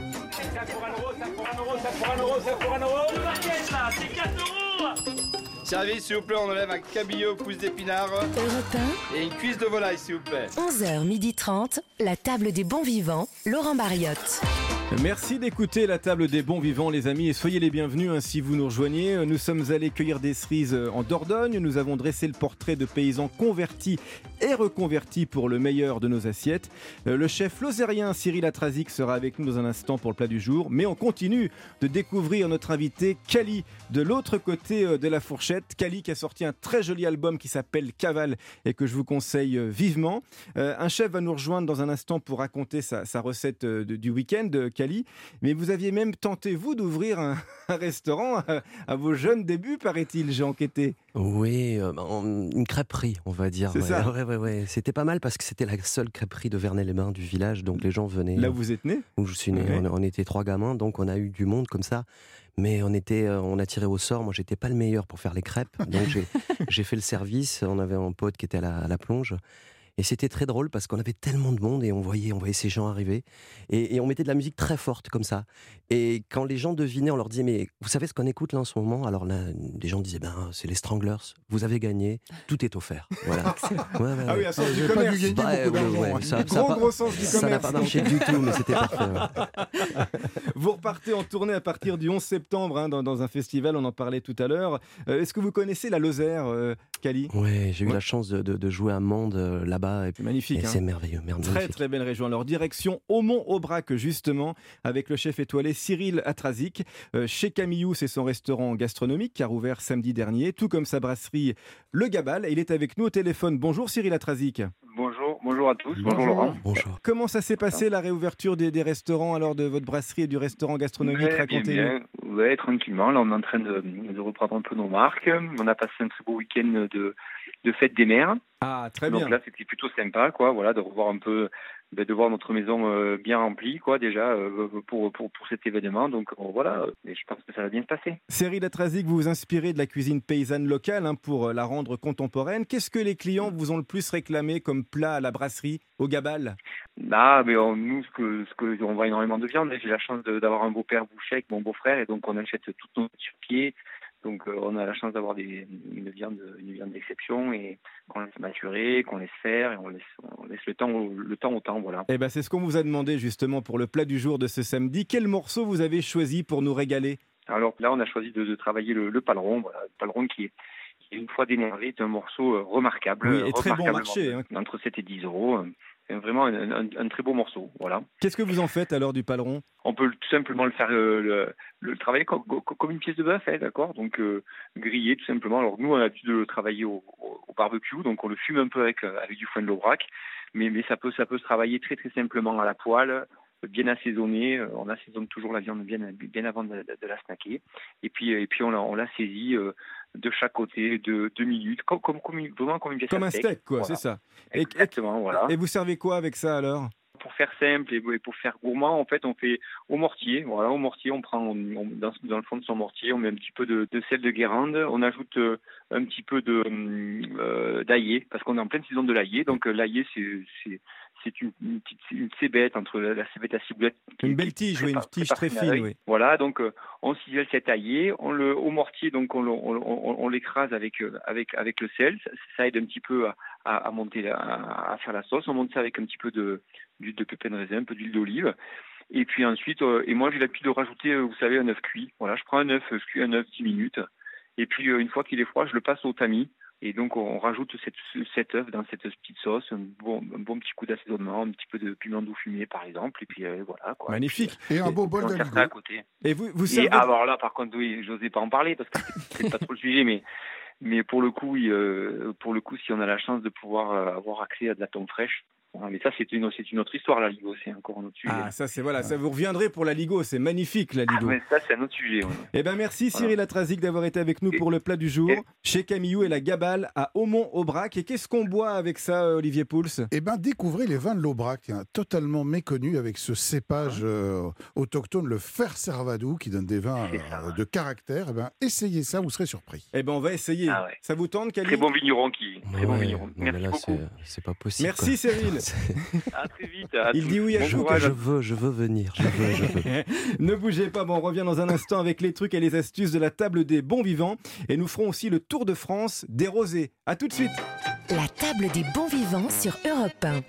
S9: Service, s'il vous plaît, on enlève un cabillaud, pousse d'épinards et une cuisse de volaille, s'il vous plaît.
S4: onze heures trente, la table des bons vivants, Laurent Mariotte.
S5: Merci d'écouter la table des bons vivants, les amis, et soyez les bienvenus hein, si vous nous rejoignez. Nous sommes allés cueillir des cerises en Dordogne. Nous avons dressé le portrait de paysans convertis et reconvertis pour le meilleur de nos assiettes. Euh, Le chef lozérien Cyril Atrazic sera avec nous dans un instant pour le plat du jour. Mais on continue de découvrir notre invité Cali de l'autre côté euh, de la fourchette. Cali qui a sorti un très joli album qui s'appelle Cavale et que je vous conseille euh, vivement. Euh, un chef va nous rejoindre dans un instant pour raconter sa, sa recette euh, de- du week-end, euh, Cali. Mais vous aviez même tenté, vous, d'ouvrir un, un restaurant à, à vos jeunes débuts, paraît-il, j'ai enquêté.
S24: Oui, euh, bah, en- une crêperie, on va dire.
S5: C'est
S24: ouais.
S5: ça.
S24: Ouais, ouais, ouais. C'était pas mal parce que c'était la seule crêperie de Vernay-les-Bains du village, donc les gens venaient.
S5: Là où vous êtes né?
S24: Où je suis né.
S5: Ouais.
S24: On, on était trois gamins, donc on a eu du monde comme ça. Mais on était, euh, on a tiré au sort. Moi, j'étais pas le meilleur pour faire les crêpes, donc j'ai, j'ai fait le service. On avait un pote qui était à la, à la plonge. Et c'était très drôle parce qu'on avait tellement de monde et on voyait, on voyait ces gens arriver. Et, et on mettait de la musique très forte comme ça. Et quand les gens devinaient, on leur disait, mais vous savez ce qu'on écoute là en ce moment? Alors là, les gens disaient, ben, c'est les Stranglers. Vous avez gagné, tout est offert. Voilà. Ouais, ouais,
S5: Ah oui,
S24: ouais.
S5: un sens du
S7: J'ai pas
S5: commerce.
S7: dû gagner
S24: Ouais,
S7: beaucoup
S24: ouais,
S7: d'argent.
S24: ouais,
S7: hein.
S24: ça-
S5: Gros,
S24: ça a pas-
S5: gros sens du
S24: Ça n'a
S5: commerce.
S24: pas marché du tout, mais c'était parfait. ouais.
S5: Vous repartez en tournée à partir du onze septembre hein, dans, dans un festival, on en parlait tout à l'heure. Euh, est-ce que vous connaissez la Lozère, euh, Cali?
S24: Ouais, j'ai eu
S5: Ouais.
S24: la chance de, de- de jouer à Mende euh, là-bas. Et,
S5: C'est magnifique.
S24: et
S5: hein.
S24: c'est merveilleux, merveilleux.
S5: Très très belle région. Alors direction Aumont-Aubrac justement avec le chef étoilé Cyril Atrazic. Euh, chez Camillou, c'est son restaurant gastronomique qui a rouvert samedi dernier, tout comme sa brasserie Le Gabal. Et il est avec nous au téléphone. Bonjour Cyril Atrazic.
S10: Bonjour, bonjour à tous, bonjour, Laurent.
S24: Bonjour.
S5: Comment ça s'est passé la réouverture des, des restaurants alors de votre brasserie et du restaurant gastronomique?
S10: Très bien,
S5: Racontez-nous.
S10: bien. Ouais, tranquillement. Là, on est en train de, de reprendre un peu nos marques. On a passé un très beau week-end de, de fête des mères.
S5: Ah, très
S10: Donc
S5: bien.
S10: là, c'était plutôt sympa, quoi. Voilà, de revoir un peu ben, de voir notre maison euh, bien remplie, quoi, déjà, euh, pour, pour, pour cet événement. Donc euh, voilà, et je pense que ça va bien se passer.
S5: Cyril Atrazik, vous vous inspirez de la cuisine paysanne locale hein, pour la rendre contemporaine. Qu'est-ce que les clients vous ont le plus réclamé comme plat à la brasserie, au Gabal?
S10: Ah, mais on, nous, ce que, ce que, on vend énormément de viande. J'ai la chance de, d'avoir un beau-père boucher avec mon beau-frère, et donc on achète toutes nos sur pied. Donc euh, on a la chance d'avoir des, une viande, une viande d'exception et qu'on laisse maturer, qu'on laisse faire et on laisse, on laisse le temps, au, le temps au temps, voilà.
S5: Eh ben c'est ce qu'on vous a demandé justement pour le plat du jour de ce samedi. Quel morceau vous avez choisi pour nous régaler?
S10: Alors là, on a choisi de, de travailler le, le paleron, voilà, le paleron qui est, qui est une fois dénervé, est un morceau euh, remarquable.
S5: Oui, et très bon marché. Hein.
S10: Entre sept et dix euros. C'est vraiment un, un, un très beau morceau, voilà.
S5: Qu'est-ce que vous en faites alors du paleron?
S10: On peut tout simplement le faire, euh, le, le travailler comme, comme une pièce de bœuf, hein, d'accord. Donc euh, griller tout simplement. Alors nous, on a l'habitude de le travailler au, au, au barbecue, donc on le fume un peu avec avec du foin de l'Aubrac, mais mais ça peut ça peut se travailler très très simplement à la poêle, bien assaisonné. On assaisonne toujours la viande bien bien avant de, de, de la snacker. Et puis et puis on la on la saisit euh, de chaque côté de deux minutes, comme comme comme une, vraiment comme une pièce
S5: comme
S10: à
S5: un steak, steak quoi,
S10: voilà.
S5: C'est ça.
S10: Exactement,
S5: et,
S10: voilà.
S5: Et vous servez quoi avec ça alors?
S10: Pour faire simple et pour faire gourmand, en fait, on fait au mortier. Voilà, au mortier, on prend on, dans, dans le fond de son mortier, on met un petit peu de, de sel de Guérande, on ajoute euh, un petit peu de euh, d'aillé, parce qu'on est en pleine saison de l'aillé. Donc euh, l'aillé, c'est c'est c'est une, une petite une cébette entre la, la cébette à ciboulette.
S5: Une belle tige, oui, une tige très fine, oui.
S10: Voilà, donc euh, on cisèle cet aillé, on le au mortier, donc on, on, on, on l'écrase avec avec avec le sel. Ça, ça aide un petit peu à, à, à monter, à, à faire la sauce. On monte ça avec un petit peu de d'huile de pépin de raisin, un peu d'huile d'olive. Et puis ensuite, euh, et moi j'ai l'habitude de rajouter, euh, vous savez, un œuf cuit. Voilà, je prends un œuf, je cuis un œuf dix minutes. Et puis euh, une fois qu'il est froid, je le passe au tamis. Et donc on rajoute cette, cet œuf dans cette petite sauce, un bon, un bon petit coup d'assaisonnement, un petit peu de piment doux fumé par exemple. Et puis euh, voilà quoi.
S5: Magnifique.
S7: Et un beau bol d'aligot.
S10: À côté.
S5: Et vous, vous
S10: servez... Et alors là, par contre, oui, j'osais pas en parler parce que c'est pas trop le sujet, mais mais pour le coup, euh, pour le coup, si on a la chance de pouvoir euh, avoir accès à de la tombe fraîche. Mais ça, c'est une, c'est une autre histoire, la Ligo, c'est encore un autre sujet.
S5: Ah, ça, c'est voilà, ça vous reviendrez pour la Ligo, c'est magnifique, la Ligo.
S10: Ah, mais ça, c'est un autre sujet. Ouais.
S5: Eh ben, merci Cyril voilà. Atrazik d'avoir été avec nous et, pour le plat du jour, et, chez Camillou et la Gabal à Aumont-Aubrac. Et qu'est-ce qu'on boit avec ça, Olivier Pouls?
S7: Eh ben, découvrez les vins de l'Aubrac, hein, totalement méconnus avec ce cépage euh, autochtone, le fer servadou, qui donne des vins euh, de caractère. Eh ben, essayez ça, vous serez surpris.
S5: Eh ben, on va essayer. Ah ouais. Ça vous tente, Cali?
S10: Très bon vigneron qui. Très
S24: ouais,
S10: bon vigneron.
S24: Non,
S10: Merci
S24: là,
S10: beaucoup.
S24: C'est, c'est pas possible.
S5: Merci
S24: quoi.
S5: Cyril.
S10: À très vite. À
S5: Il
S10: tous.
S5: dit oui à
S10: bon
S5: chaud.
S24: Je veux, je veux venir. Je veux, je veux.
S5: Ne bougez pas, bon, on revient dans un instant avec les trucs et les astuces de la table des bons vivants. Et nous ferons aussi le tour de France des rosés. À tout de suite.
S4: La table des bons vivants sur Europe un.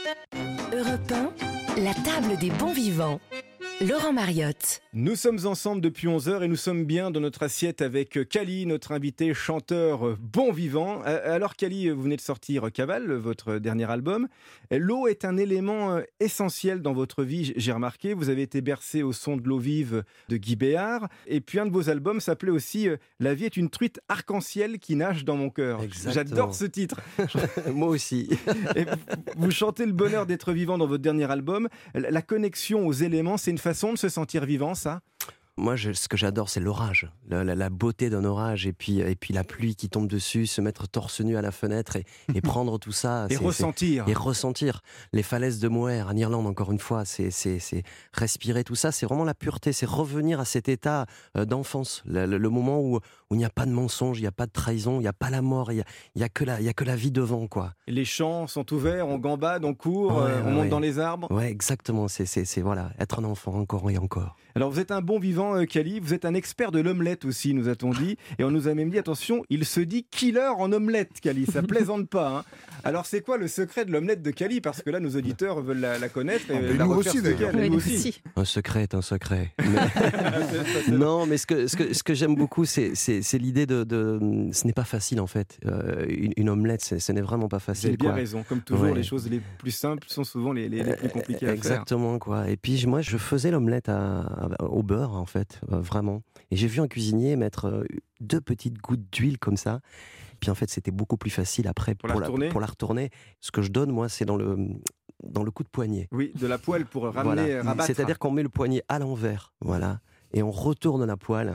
S4: Europe un, la table des bons vivants. Laurent Mariotte.
S5: Nous sommes ensemble depuis onze heures et nous sommes bien dans notre assiette avec Cali, notre invité chanteur bon vivant. Alors Cali, vous venez de sortir Cavale, votre dernier album. L'eau est un élément essentiel dans votre vie, j'ai remarqué. Vous avez été bercé au son de l'eau vive de Guy Béard. Et puis un de vos albums s'appelait aussi La vie est une truite arc-en-ciel qui nage dans mon cœur.
S24: Exactement.
S5: J'adore ce titre.
S24: Moi aussi.
S5: Et vous chantez le bonheur d'être vivant dans votre dernier album. La connexion aux éléments, c'est une façon de se sentir vivant, ça?
S24: Moi, je, ce que j'adore, c'est l'orage, la, la, la beauté d'un orage, et puis, et puis la pluie qui tombe dessus, se mettre torse nu à la fenêtre et, et prendre tout ça.
S5: Et
S24: c'est,
S5: ressentir.
S24: C'est, et ressentir. Les falaises de Moher, en Irlande, encore une fois, c'est, c'est, c'est respirer tout ça, c'est vraiment la pureté, c'est revenir à cet état d'enfance, le, le, le moment où, où il n'y a pas de mensonge, il n'y a pas de trahison, il n'y a pas la mort, il n'y a, il y a, que la, il y a que la vie devant, quoi.
S5: Les champs sont ouverts, on gambade, on court,
S24: ouais,
S5: euh, on
S24: ouais,
S5: monte
S24: ouais.
S5: dans les arbres.
S24: Ouais, exactement, c'est, c'est, c'est voilà, être un enfant encore et encore.
S5: Alors vous êtes un bon vivant, euh, Cali, vous êtes un expert de l'omelette aussi, nous a-t-on dit, et on nous a même dit, attention, il se dit killer en omelette, Cali, ça plaisante pas. Hein. Alors c'est quoi le secret de l'omelette de Cali? Parce que là, nos auditeurs veulent la, la connaître et
S7: ah,
S5: la
S7: nous
S5: refaire
S7: aussi, d'ailleurs.
S5: nous
S6: oui,
S5: aussi.
S6: aussi.
S24: Un secret est un secret. Mais... non, mais ce que, ce que, ce que j'aime beaucoup, c'est, c'est, c'est l'idée de, de... Ce n'est pas facile, en fait. Euh, une, une omelette, c'est, ce n'est vraiment pas facile.
S5: Vous avez bien
S24: quoi.
S5: raison. Comme toujours,
S24: ouais.
S5: les choses les plus simples sont souvent les, les, les plus compliquées à
S24: Exactement, quoi. Et puis, moi, je faisais l'omelette à, à, au beurre, en fait, euh, vraiment. Et j'ai vu un cuisinier mettre deux petites gouttes d'huile comme ça. Puis en fait, c'était beaucoup plus facile après
S5: pour,
S24: pour,
S5: la,
S24: la,
S5: retourner.
S24: pour la retourner. Ce que je donne, moi, c'est dans le, dans le coup de poignet.
S5: Oui, de la poêle pour ramener,
S24: voilà.
S5: rabattre.
S24: C'est-à-dire qu'on met le poignet à l'envers, voilà. Et on retourne la poêle,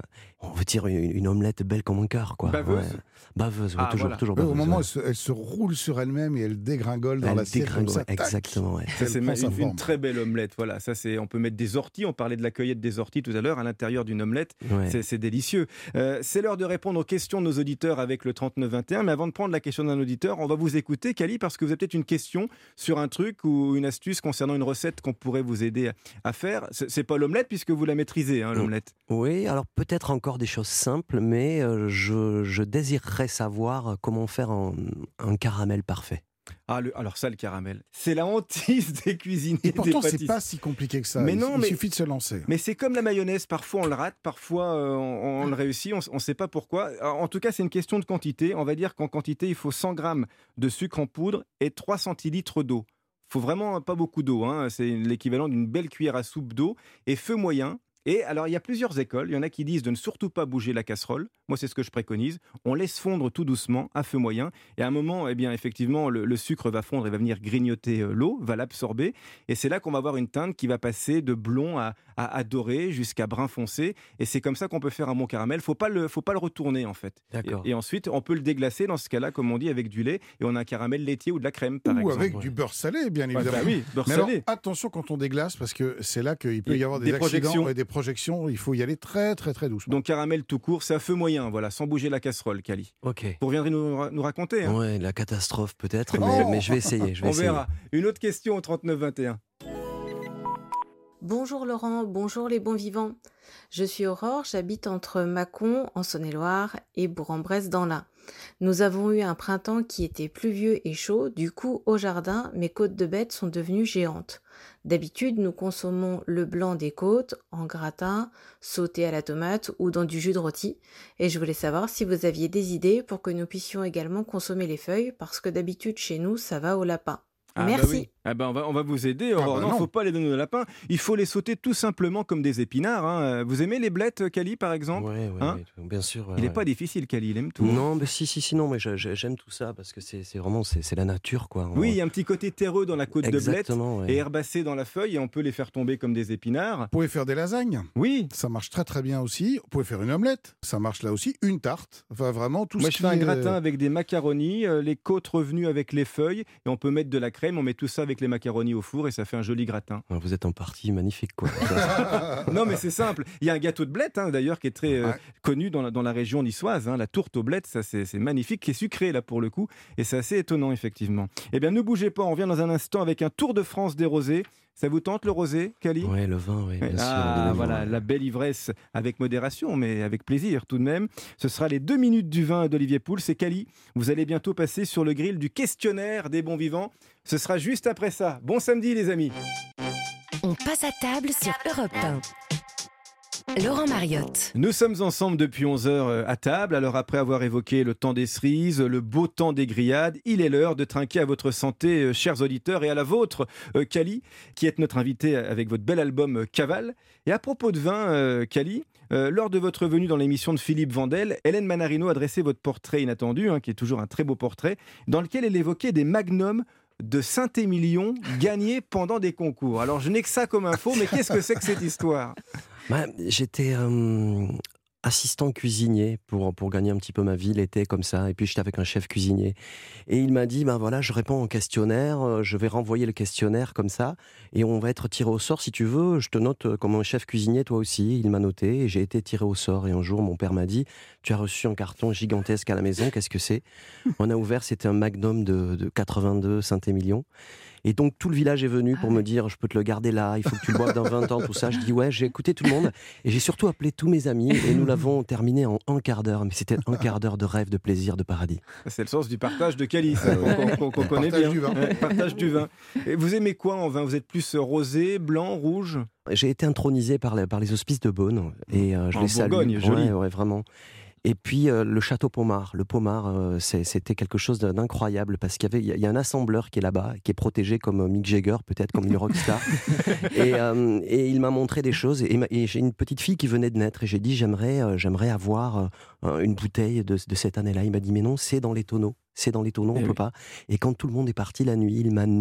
S24: On veut dire une, une omelette belle comme un cœur, quoi.
S7: Baveuse.
S24: Ouais. Baveuse, ouais,
S7: Ah,
S24: toujours,
S7: voilà.
S24: toujours
S7: Oui,
S24: baveuse.
S7: au moment où
S24: ouais.
S7: elle se, elle se roule sur elle-même et elle dégringole dans
S24: Elle
S7: l'assiette comme
S24: dégringole,
S7: ça. tac.
S24: exactement, ouais.
S5: Ça, c'est
S7: Elle
S5: ma-
S7: prend sa
S5: une,
S7: forme.
S5: une très belle omelette. Voilà, ça c'est. On peut mettre des orties. On parlait de la cueillette des orties tout à l'heure à l'intérieur d'une omelette.
S24: Ouais.
S5: C'est, c'est délicieux. Euh, c'est l'heure de répondre aux questions de nos auditeurs avec le trente-neuf vingt et un. Mais avant de prendre la question d'un auditeur, on va vous écouter, Cali, parce que vous avez peut-être une question sur un truc ou une astuce concernant une recette qu'on pourrait vous aider à, à faire. C'est, c'est pas l'omelette puisque vous la maîtrisez, hein, l'omelette.
S24: Oui, alors peut-être encore des choses simples, mais euh, je, je désirerais savoir comment faire un, un caramel parfait.
S5: Ah, le, alors ça, le caramel, c'est la hantise des cuisiniers.
S7: Et pourtant,
S5: des
S7: c'est
S5: pâtissiers.
S7: pas si compliqué que ça.
S5: Mais
S7: il,
S5: non,
S7: il
S5: mais-
S7: suffit de se lancer.
S5: Mais c'est comme la mayonnaise, parfois on le rate, parfois euh, on, on le réussit, on ne sait pas pourquoi. Alors, en tout cas, c'est une question de quantité. On va dire qu'en quantité, il faut cent grammes de sucre en poudre et trois centilitres d'eau. Il faut vraiment pas beaucoup d'eau, hein. C'est l'équivalent d'une belle cuillère à soupe d'eau et feu moyen. Et alors, il y a plusieurs écoles. Il y en a qui disent de ne surtout pas bouger la casserole. Moi, c'est ce que je préconise. On laisse fondre tout doucement, à feu moyen. Et à un moment, eh bien, effectivement, le, le sucre va fondre et va venir grignoter euh, l'eau, va l'absorber. Et c'est là qu'on va avoir une teinte qui va passer de blond à, à, à doré jusqu'à brun foncé. Et c'est comme ça qu'on peut faire un bon caramel. Faut pas le, faut pas le retourner, en fait.
S24: D'accord.
S5: Et, et ensuite, on peut le déglacer dans ce cas-là, comme on dit, avec du lait. Et on a un caramel laitier ou de la crème, par
S7: Ou
S5: exemple.
S7: avec du beurre salé, bien
S5: Ouais,
S7: évidemment.
S5: bah oui, beurre
S7: Mais
S5: salé.
S7: alors, attention quand on déglace, parce que c'est là qu'il peut
S5: Et
S7: y avoir des,
S5: des
S7: accidents
S5: projections.
S7: et des projections. Il faut y aller très, très, très doucement.
S5: Donc caramel tout court, c'est à feu moyen, voilà, sans bouger la casserole, Cali.
S24: Ok.
S5: Vous reviendrez nous, ra- nous raconter. Hein.
S24: Ouais, la catastrophe peut-être, mais,
S5: Oh
S24: mais je vais essayer. Je vais
S5: On
S24: essayer.
S5: verra. Une autre question au trente-neuf vingt et un.
S8: Bonjour Laurent, bonjour les bons vivants. Je suis Aurore, j'habite entre Mâcon en Saône-et-Loire et Bourg-en-Bresse dans l'Ain. Nous avons eu un printemps qui était pluvieux et chaud, du coup au jardin, mes côtes de bêtes sont devenues géantes. D'habitude, nous consommons le blanc des côtes en gratin, sauté à la tomate ou dans du jus de rôti. Et je voulais savoir si vous aviez des idées pour que nous puissions également consommer les feuilles, parce que d'habitude chez nous, ça va au lapin.
S5: Ah
S8: Merci.
S5: bah oui. Ah bah on, va, on va vous aider. Aurore.
S7: bah
S5: non, il
S7: non.
S5: ne faut pas les donner au lapin. Il faut les sauter tout simplement comme des épinards. hein. Vous aimez les blettes, Cali, par exemple
S24: Ouais, ouais,
S5: Hein
S24: ouais, bien sûr. ouais,
S5: Il n'est
S24: ouais.
S5: pas difficile, Cali, il aime tout.
S24: Non, mais si, si, si, non, mais je- je- j'aime tout ça parce que c'est c'est vraiment c'est c'est la nature, quoi.
S5: Oui, il y a un petit côté terreux dans la côte de blette
S24: Exactement, ouais.
S5: et herbacé dans la feuille, et on peut les faire tomber comme des épinards.
S7: Vous pouvez faire des lasagnes.
S5: Oui.
S7: Ça marche très très bien aussi. Vous pouvez faire une omelette. Ça marche là aussi. Une tarte. Enfin, vraiment tout
S5: Moi,
S7: ce
S5: je fais
S7: qui
S5: un
S7: est-
S5: gratin avec des macaronis, euh, les côtes revenues avec les feuilles, et on peut mettre de la crème. On met tout ça avec les macaronis au four et ça fait un joli gratin.
S24: Vous êtes en partie magnifique, quoi.
S5: Non, mais c'est simple. Il y a un gâteau de blette, hein, d'ailleurs, qui est très euh,
S7: Ouais.
S5: connu dans la, dans la région niçoise. hein, la tourte aux blettes, ça c'est c'est magnifique, qui est sucré là pour le coup, et c'est assez étonnant effectivement. Eh bien, ne bougez pas, on revient dans un instant avec un tour de France des rosés. Ça vous tente le rosé, Cali?
S24: Ouais, le vin, oui, bien sûr.
S5: Ah,
S24: évidemment,
S5: voilà,
S24: ouais.
S5: la belle ivresse avec modération, mais avec plaisir tout de même. Ce sera les deux minutes du vin d'Olivier Pouls. C'est Cali. Vous allez bientôt passer sur le grill du questionnaire des bons vivants. Ce sera juste après ça. Bon samedi, les amis.
S4: On passe à table sur Europe un. Laurent Mariotte.
S5: Nous sommes ensemble depuis onze heures à table. Alors après avoir évoqué le temps des cerises, le beau temps des grillades, il est l'heure de trinquer à votre santé, euh, chers auditeurs, et à la vôtre, euh, Cali, qui est notre invité avec votre bel album euh, Cavale. Et à propos de vin, euh, Cali, euh, lors de votre venue dans l'émission de Philippe Vandel, Hélène Manarino a dressé votre portrait inattendu, hein, qui est toujours un très beau portrait, dans lequel elle évoquait des magnums de Saint-Émilion gagnés pendant des concours. Alors je n'ai que ça comme info, mais qu'est-ce que c'est que cette histoire?
S24: Bah, j'étais euh, assistant cuisinier pour, pour gagner un petit peu ma vie l'été comme ça, et puis j'étais avec un chef cuisinier et il m'a dit ben voilà, je réponds au questionnaire, euh, je vais renvoyer le questionnaire comme ça et on va être tiré au sort si tu veux, je te note comme un chef cuisinier toi aussi. Il m'a noté et j'ai été tiré au sort, et un jour mon père m'a dit tu as reçu un carton gigantesque à la maison, qu'est-ce que c'est? On a ouvert, c'était un Magnum de, de quatre-vingt-deux Saint-Émilion. Et donc tout le village est venu pour me dire je peux te le garder là, il faut que tu le boives dans vingt ans, tout ça. Je dis ouais, j'ai écouté tout le monde et j'ai surtout appelé tous mes amis et nous l'avons terminé en un quart d'heure. Mais c'était un quart d'heure de rêve, de plaisir, de paradis.
S5: C'est le sens du partage de Cali, ça, qu'on, qu'on- qu'on connaît
S7: Partage
S5: bien.
S7: du vin.
S5: Ouais, partage du vin. Et vous aimez quoi en vin? Vous êtes plus rosé, blanc, rouge?
S24: J'ai été intronisé par les, par les hospices de Beaune et euh, je
S5: En
S24: les salue.
S5: Bourgogne, joli.
S24: Ouais, ouais, vraiment. Et puis euh, le château Pomard. Le Pomard, euh, c'est- c'était quelque chose d'incroyable parce qu'il y avait, il y a- il y a un assembleur qui est là-bas, qui est protégé comme euh, Mick Jagger, peut-être comme une rockstar. et, euh, et il m'a montré des choses. Et, ma- et j'ai une petite fille qui venait de naître et j'ai dit j'aimerais, euh, j'aimerais avoir euh, une bouteille de, de cette année-là. Il m'a dit mais non, c'est dans les tonneaux. C'est dans les tonneaux, on
S5: Eh
S24: peut
S5: oui.
S24: pas. Et quand tout le monde est parti la nuit, il m'a amené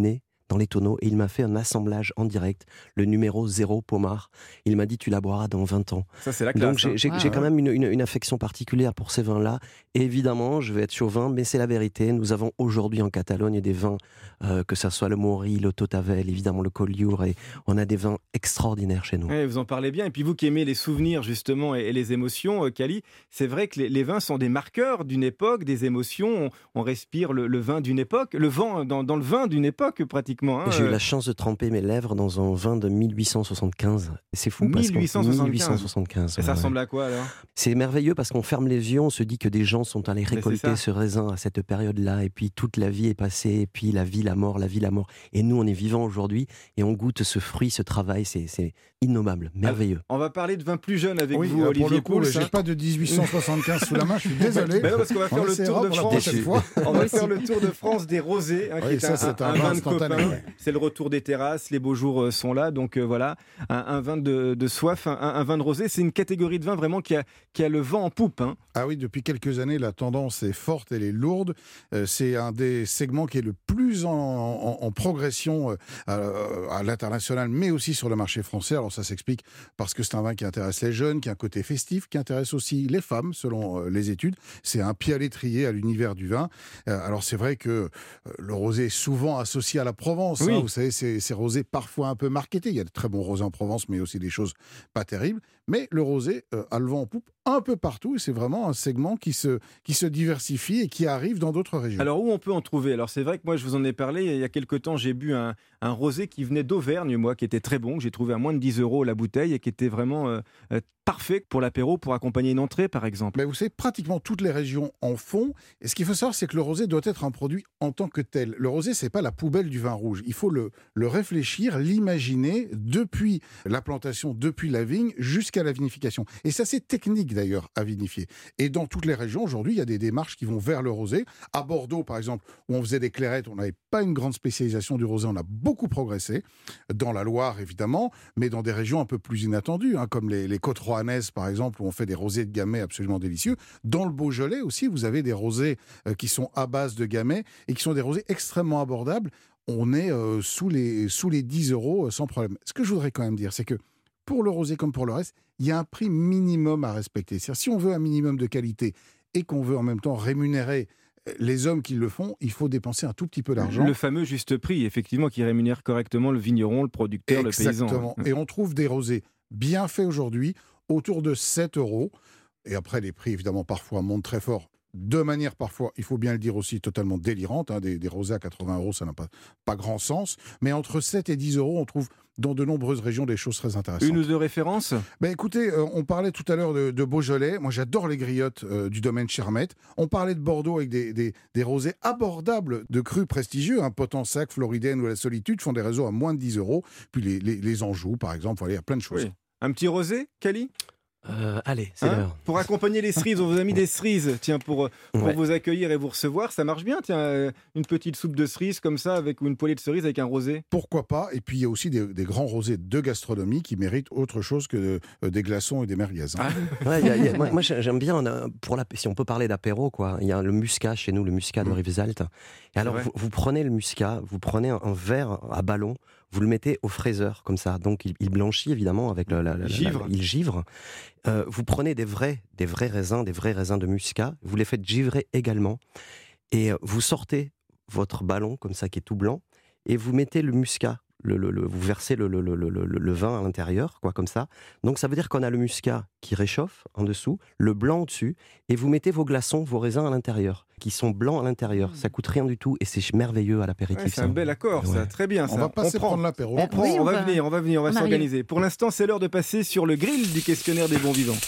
S24: dans les tonneaux et il m'a fait un assemblage en direct, le numéro zéro Pommard. Il m'a dit tu la boiras dans vingt ans.
S5: Ça, c'est la classe.
S24: Donc j'ai,
S5: hein.
S24: j'ai,
S5: Ah,
S24: j'ai
S5: ouais.
S24: quand même une, une, une affection particulière pour ces vins-là. Et évidemment, je vais être chauvin, mais c'est la vérité. Nous avons aujourd'hui en Catalogne des vins, euh, que ça soit le Mori, le Totavel, évidemment le Collioure, et on a des vins extraordinaires chez nous.
S5: Ouais, vous en parlez bien. Et puis vous qui aimez les souvenirs justement et, et les émotions, euh, Cali, c'est vrai que les, les vins sont des marqueurs d'une époque, des émotions. On, on respire le, le vin d'une époque, le vent dans, dans le vin d'une époque pratiquement. hein.
S24: J'ai eu la chance de tremper mes lèvres dans un vin de mille huit cent soixante-quinze. C'est fou parce
S5: mille huit cent
S24: qu'on...
S5: soixante-quinze.
S24: mille huit cent soixante-quinze.
S5: Et ça
S24: ouais,
S5: ressemble
S24: ouais.
S5: à quoi alors?
S24: C'est merveilleux parce qu'on ferme les yeux, on se dit que des gens sont allés
S5: Mais c'est
S24: récolter
S5: ça.
S24: ce raisin à cette période-là, et puis toute la vie est passée, et puis la vie, la mort, la vie, la mort. Et nous, on est vivants aujourd'hui, et on goûte ce fruit, ce travail, c'est, c'est innommable, merveilleux.
S5: On va parler de vin plus jeune avec
S7: Oui,
S5: vous,
S7: euh, pour
S5: Olivier
S7: le coup,
S5: Pouls.
S7: j'ai
S5: hein.
S7: pas de dix-huit cent soixante-quinze sous la main, je suis désolé.
S5: Ben non, parce qu'on va faire
S7: On
S5: le
S7: essaiera
S5: tour de
S7: pour la
S5: France.
S7: prochaine fois.
S5: On va faire le tour de France des rosés, hein, qui
S7: Oui,
S5: est
S7: ça,
S5: un,
S7: c'est
S5: un,
S7: un
S5: un
S7: vin
S5: vin de
S7: instantané,
S5: copain.
S7: ouais.
S5: C'est le retour des terrasses, les beaux jours euh, sont là, donc euh, voilà, un, un vin de, de soif, un, un vin de rosé, c'est une catégorie de vin vraiment qui a, qui a le vent en poupe. Hein.
S7: Ah oui, depuis quelques années, la tendance est forte, elle est lourde. Euh, c'est un des segments qui est le plus en, en, en progression euh, à, à l'international, mais aussi sur le marché français. Alors ça s'explique parce que c'est un vin qui intéresse les jeunes, qui a un côté festif, qui intéresse aussi les femmes, selon euh, les études. C'est un pied à l'étrier à l'univers du vin. Euh, alors c'est vrai que euh, le rosé est souvent associé à la Provence.
S5: Oui.
S7: Hein, vous savez, c'est, c'est rosé parfois un peu marketé. Il y a de très bons rosés en Provence, mais aussi des choses pas terribles. Mais le rosé euh, a le vent en poupe un peu partout, et c'est vraiment un segment qui se, qui se diversifie et qui arrive dans d'autres régions.
S5: Alors où on peut en trouver? Alors c'est vrai que moi je vous en ai parlé, il y a quelques temps j'ai bu un, un rosé qui venait d'Auvergne, moi, qui était très bon, que j'ai trouvé à moins de dix euros la bouteille et qui était vraiment euh, euh, parfait pour l'apéro, pour accompagner une entrée par exemple.
S7: Mais vous savez, pratiquement toutes les régions en font. Et ce qu'il faut savoir, c'est que le rosé doit être un produit en tant que tel. Le rosé, c'est pas la poubelle du vin rouge. Il faut le, le réfléchir, l'imaginer depuis la plantation, depuis la vigne, jusqu'à la vinification. Et ça, c'est technique d'ailleurs à vinifier. Et dans toutes les régions, aujourd'hui, il y a des démarches qui vont vers le rosé. À Bordeaux, par exemple, où on faisait des clairettes, on n'avait pas une grande spécialisation du rosé, on a beaucoup progressé. Dans la Loire, évidemment, mais dans des régions un peu plus inattendues, hein, comme les, les côtes roannaises, par exemple, où on fait des rosés de gamay absolument délicieux. Dans le Beaujolais aussi, vous avez des rosés euh, qui sont à base de gamay et qui sont des rosés extrêmement abordables. On est euh, sous, les, sous les dix euros euh, sans problème. Ce que je voudrais quand même dire, c'est que pour le rosé comme pour le reste, il y a un prix minimum à respecter. C'est-à-dire, si on veut un minimum de qualité et qu'on veut en même temps rémunérer les hommes qui le font, il faut dépenser un tout petit peu d'argent.
S5: Le fameux juste prix, effectivement, qui rémunère correctement le vigneron, le producteur,
S7: Exactement.
S5: le paysan.
S7: Et on trouve des rosés bien faits aujourd'hui, autour de sept euros. Et après, les prix, évidemment, parfois montent très fort. De manière parfois, il faut bien le dire aussi, totalement délirante. Hein. Des, des rosés à quatre-vingts euros, ça n'a pas, pas grand sens. Mais entre sept et dix euros, on trouve dans de nombreuses régions des choses très intéressantes.
S5: Une ou deux références?
S7: Ben écoutez, euh, on parlait tout à l'heure de, de Beaujolais. Moi, j'adore les griottes euh, du domaine Chermette. On parlait de Bordeaux avec des, des, des rosés abordables de crus prestigieux. Un hein. Potensac, Floridaine ou la Solitude font des réseaux à moins de dix euros. Puis les, les, les Anjou, par exemple. Voilà, il y a plein de choses.
S5: Oui. Un petit rosé, Cali?
S24: Euh, allez, c'est
S5: Hein
S24: l'heure.
S5: Pour accompagner les cerises, on vous a mis des cerises, tiens, pour, pour
S24: Ouais.
S5: vous accueillir et vous recevoir, ça marche bien, tiens, euh, une petite soupe de cerises comme ça, avec ou une poêlée de cerises avec un rosé.
S7: Pourquoi pas? Et puis il y a aussi des, des grands rosés de gastronomie qui méritent autre chose que de, euh, des glaçons et des merguez. Hein.
S24: Ouais, y a- y a- moi, moi, j'aime bien, on a- pour la, si on peut parler d'apéro, quoi. Il y a le muscat chez nous, le muscat de Rivesaltes. Et alors,
S5: vrai.
S24: vous, vous prenez le muscat, vous prenez un, un verre à ballon, vous le mettez au fraiseur, comme ça. Donc, il, il blanchit, évidemment, avec le, la, la- la-
S5: Givre.
S24: il givre. Euh, vous prenez des vrais, des vrais raisins, des vrais raisins de muscat, vous les faites givrer également. Et euh, vous sortez votre ballon, comme ça, qui est tout blanc, et vous mettez le muscat. Le, le- le- vous versez le, le- le- le- le- le vin à l'intérieur, quoi, comme ça. Donc ça veut dire qu'on a le muscat qui réchauffe en dessous, le blanc au-dessus, et vous mettez vos glaçons, vos raisins à l'intérieur, qui sont blancs à l'intérieur. Ça coûte rien du tout, et c'est merveilleux à l'apéritif.
S5: Ouais, c'est
S24: ça.
S5: un bel accord, ça,
S24: Ouais.
S5: très bien. Ça.
S7: On va passer
S5: prend.
S7: prendre l'apéro.
S5: On prend,
S6: Oui,
S5: on,
S6: on
S5: va,
S6: va-
S5: venir, on va venir, on va
S6: on arrive.
S5: s'organiser. Pour l'instant, c'est l'heure de passer sur le grill du questionnaire des bons vivants.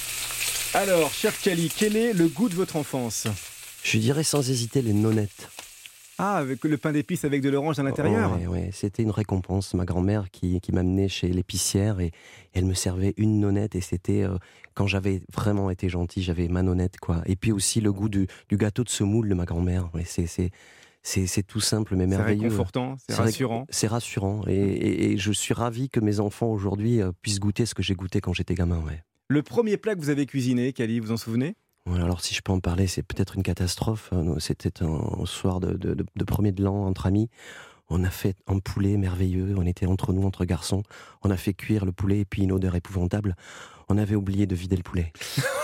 S5: Alors, cher Cali, quel est le goût de votre enfance?
S24: Je dirais sans hésiter les nonnettes.
S5: Ah, avec le pain d'épices avec de l'orange à l'intérieur.
S24: Ouais, ouais, c'était une récompense. Ma grand-mère qui, qui m'amenait chez l'épicière et elle me servait une nonnette et c'était euh, quand j'avais vraiment été gentil, j'avais ma nonnette, quoi. Et puis aussi le goût du, du gâteau de semoule de ma grand-mère. Ouais, c'est, c'est, c'est, c'est tout simple mais
S5: C'est
S24: merveilleux.
S5: réconfortant, c'est
S24: ré-
S5: rassurant.
S24: C'est rassurant et, et- et je suis ravi que mes enfants aujourd'hui euh, puissent goûter ce que j'ai goûté quand j'étais gamin. Ouais.
S5: Le premier plat que vous avez cuisiné, Cali, vous en souvenez?
S24: Ouais, alors si je peux en parler, c'est peut-être une catastrophe. Euh, C'était un, un soir de, de, de- de premier de l'an entre amis. On a fait un poulet merveilleux, on était entre nous, entre garçons. On a fait cuire le poulet et puis une odeur épouvantable. On avait oublié de vider le poulet.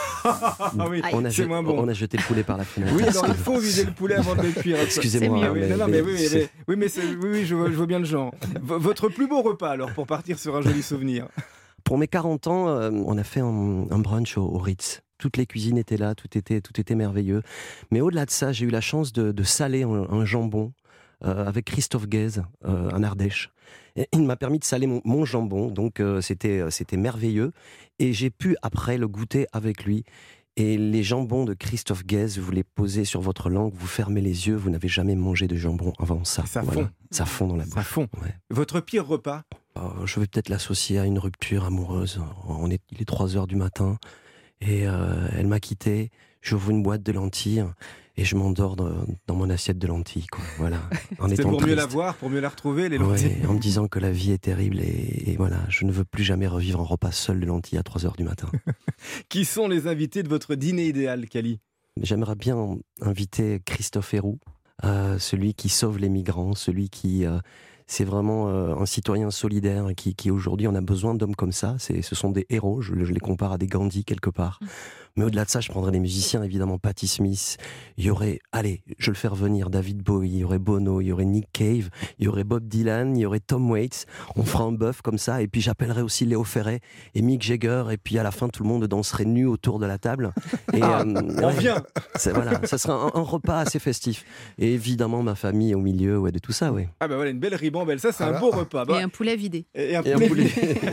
S5: Ah oui,
S24: on, a
S5: c'est
S24: je...
S5: moins bon.
S24: on a jeté le poulet par la fenêtre.
S5: Oui, alors il faut vider le poulet avant de le cuire.
S24: Excusez-moi.
S5: Ah oui,
S24: mais,
S5: non, non,
S24: mais,
S5: mais oui, mais, mais, oui, mais c'est, oui, oui, je, vois, je vois bien le genre. V- votre plus beau repas, alors, pour partir sur un joli souvenir?
S24: Pour mes quarante ans, euh, on a fait un, un brunch au, au Ritz. Toutes les cuisines étaient là, tout était, tout était merveilleux. Mais au-delà de ça, j'ai eu la chance de, de saler un, un jambon euh, avec Christophe Guez, euh, en Ardèche. Et il m'a permis de saler mon, mon jambon, donc euh, c'était, c'était merveilleux. Et j'ai pu après le goûter avec lui. Et les jambons de Christophe Guez, vous les posez sur votre langue, vous fermez les yeux, vous n'avez jamais mangé de jambon avant ça.
S5: Ça
S24: voilà.
S5: fond. Ça
S24: fond dans la bouche.
S5: Ça fond.
S24: Ouais.
S5: Votre pire repas?
S24: Oh, je vais peut-être l'associer à une rupture amoureuse. On est, il est trois heures du matin et euh, elle m'a quitté. J'ouvre une boîte de lentilles et je m'endors dans, dans mon assiette de lentilles. Quoi. Voilà. En
S5: C'est
S24: étant
S5: pour
S24: triste.
S5: mieux la voir, pour mieux la retrouver, les lentilles.
S24: Ouais, en me disant que la vie est terrible et, et voilà, je ne veux plus jamais revivre un repas seul de lentilles à trois heures du matin.
S5: Qui sont les invités de votre dîner idéal, Cali?
S24: J'aimerais bien inviter Christophe Héroux, euh, celui qui sauve les migrants, celui qui... Euh, c'est vraiment euh, un citoyen solidaire qui, qui aujourd'hui, on a besoin d'hommes comme ça. C'est, ce sont des héros, je, je les compare à des Gandhi quelque part. Mais au-delà de ça, je prendrais des musiciens, évidemment, Patti Smith. Il y aurait, allez, je le fais revenir, David Bowie, il y aurait Bono, il y aurait Nick Cave, il y aurait Bob Dylan, il y aurait Tom Waits. On fera un bœuf comme ça, et puis j'appellerai aussi Léo Ferré et Mick Jagger, et puis à la fin, tout le monde danserait nu autour de la table. Et,
S5: ah,
S24: euh,
S5: on
S24: ouais,
S5: vient.
S24: c'est, voilà, ça serait un, un repas assez festif. Et évidemment, ma famille au milieu, ouais, de tout ça, ouais.
S5: Ah ben voilà, une belle ribambelle, ça c'est
S24: Alors,
S5: un beau repas. Bah,
S6: Et un poulet vidé.
S5: Et un
S24: Et
S5: poulet.
S24: un poulet.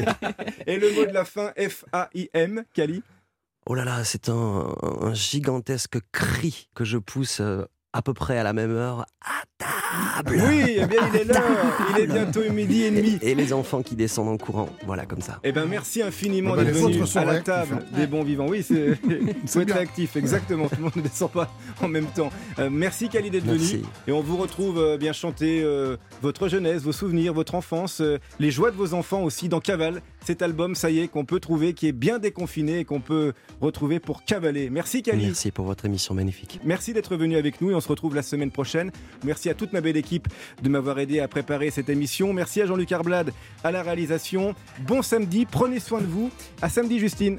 S5: Et le mot de la fin, F A I M, Cali?
S24: Oh là là, c'est un, un gigantesque cri que je pousse euh, à peu près à la même heure. À table!
S5: Oui, eh bien il est l'heure, il est bientôt midi et demi.
S24: Et, et les enfants qui descendent en courant, voilà, comme ça.
S5: Eh bien merci infiniment
S7: Eh ben,
S5: d'être
S7: les
S5: venu
S7: autres sont
S5: à la
S7: réactifs,
S5: table
S7: hein.
S5: des bons vivants. Oui, c'est faut être
S7: bien.
S5: réactif, exactement. Tout le monde ne descend pas en même temps. Euh, merci Cali d'être
S24: Merci.
S5: venu. Et on vous retrouve euh, bien chanter euh, votre jeunesse, vos souvenirs, votre enfance, euh, les joies de vos enfants aussi dans Cavale. Cet album, ça y est, qu'on peut trouver, qui est bien déconfiné et qu'on peut retrouver pour cavaler. Merci Cali.
S24: Merci pour votre émission magnifique.
S5: Merci d'être venu avec nous et on se retrouve la semaine prochaine. Merci à toute ma belle équipe de m'avoir aidé à préparer cette émission. Merci à Jean-Luc Arblade à la réalisation. Bon samedi, prenez soin de vous. À samedi Justine.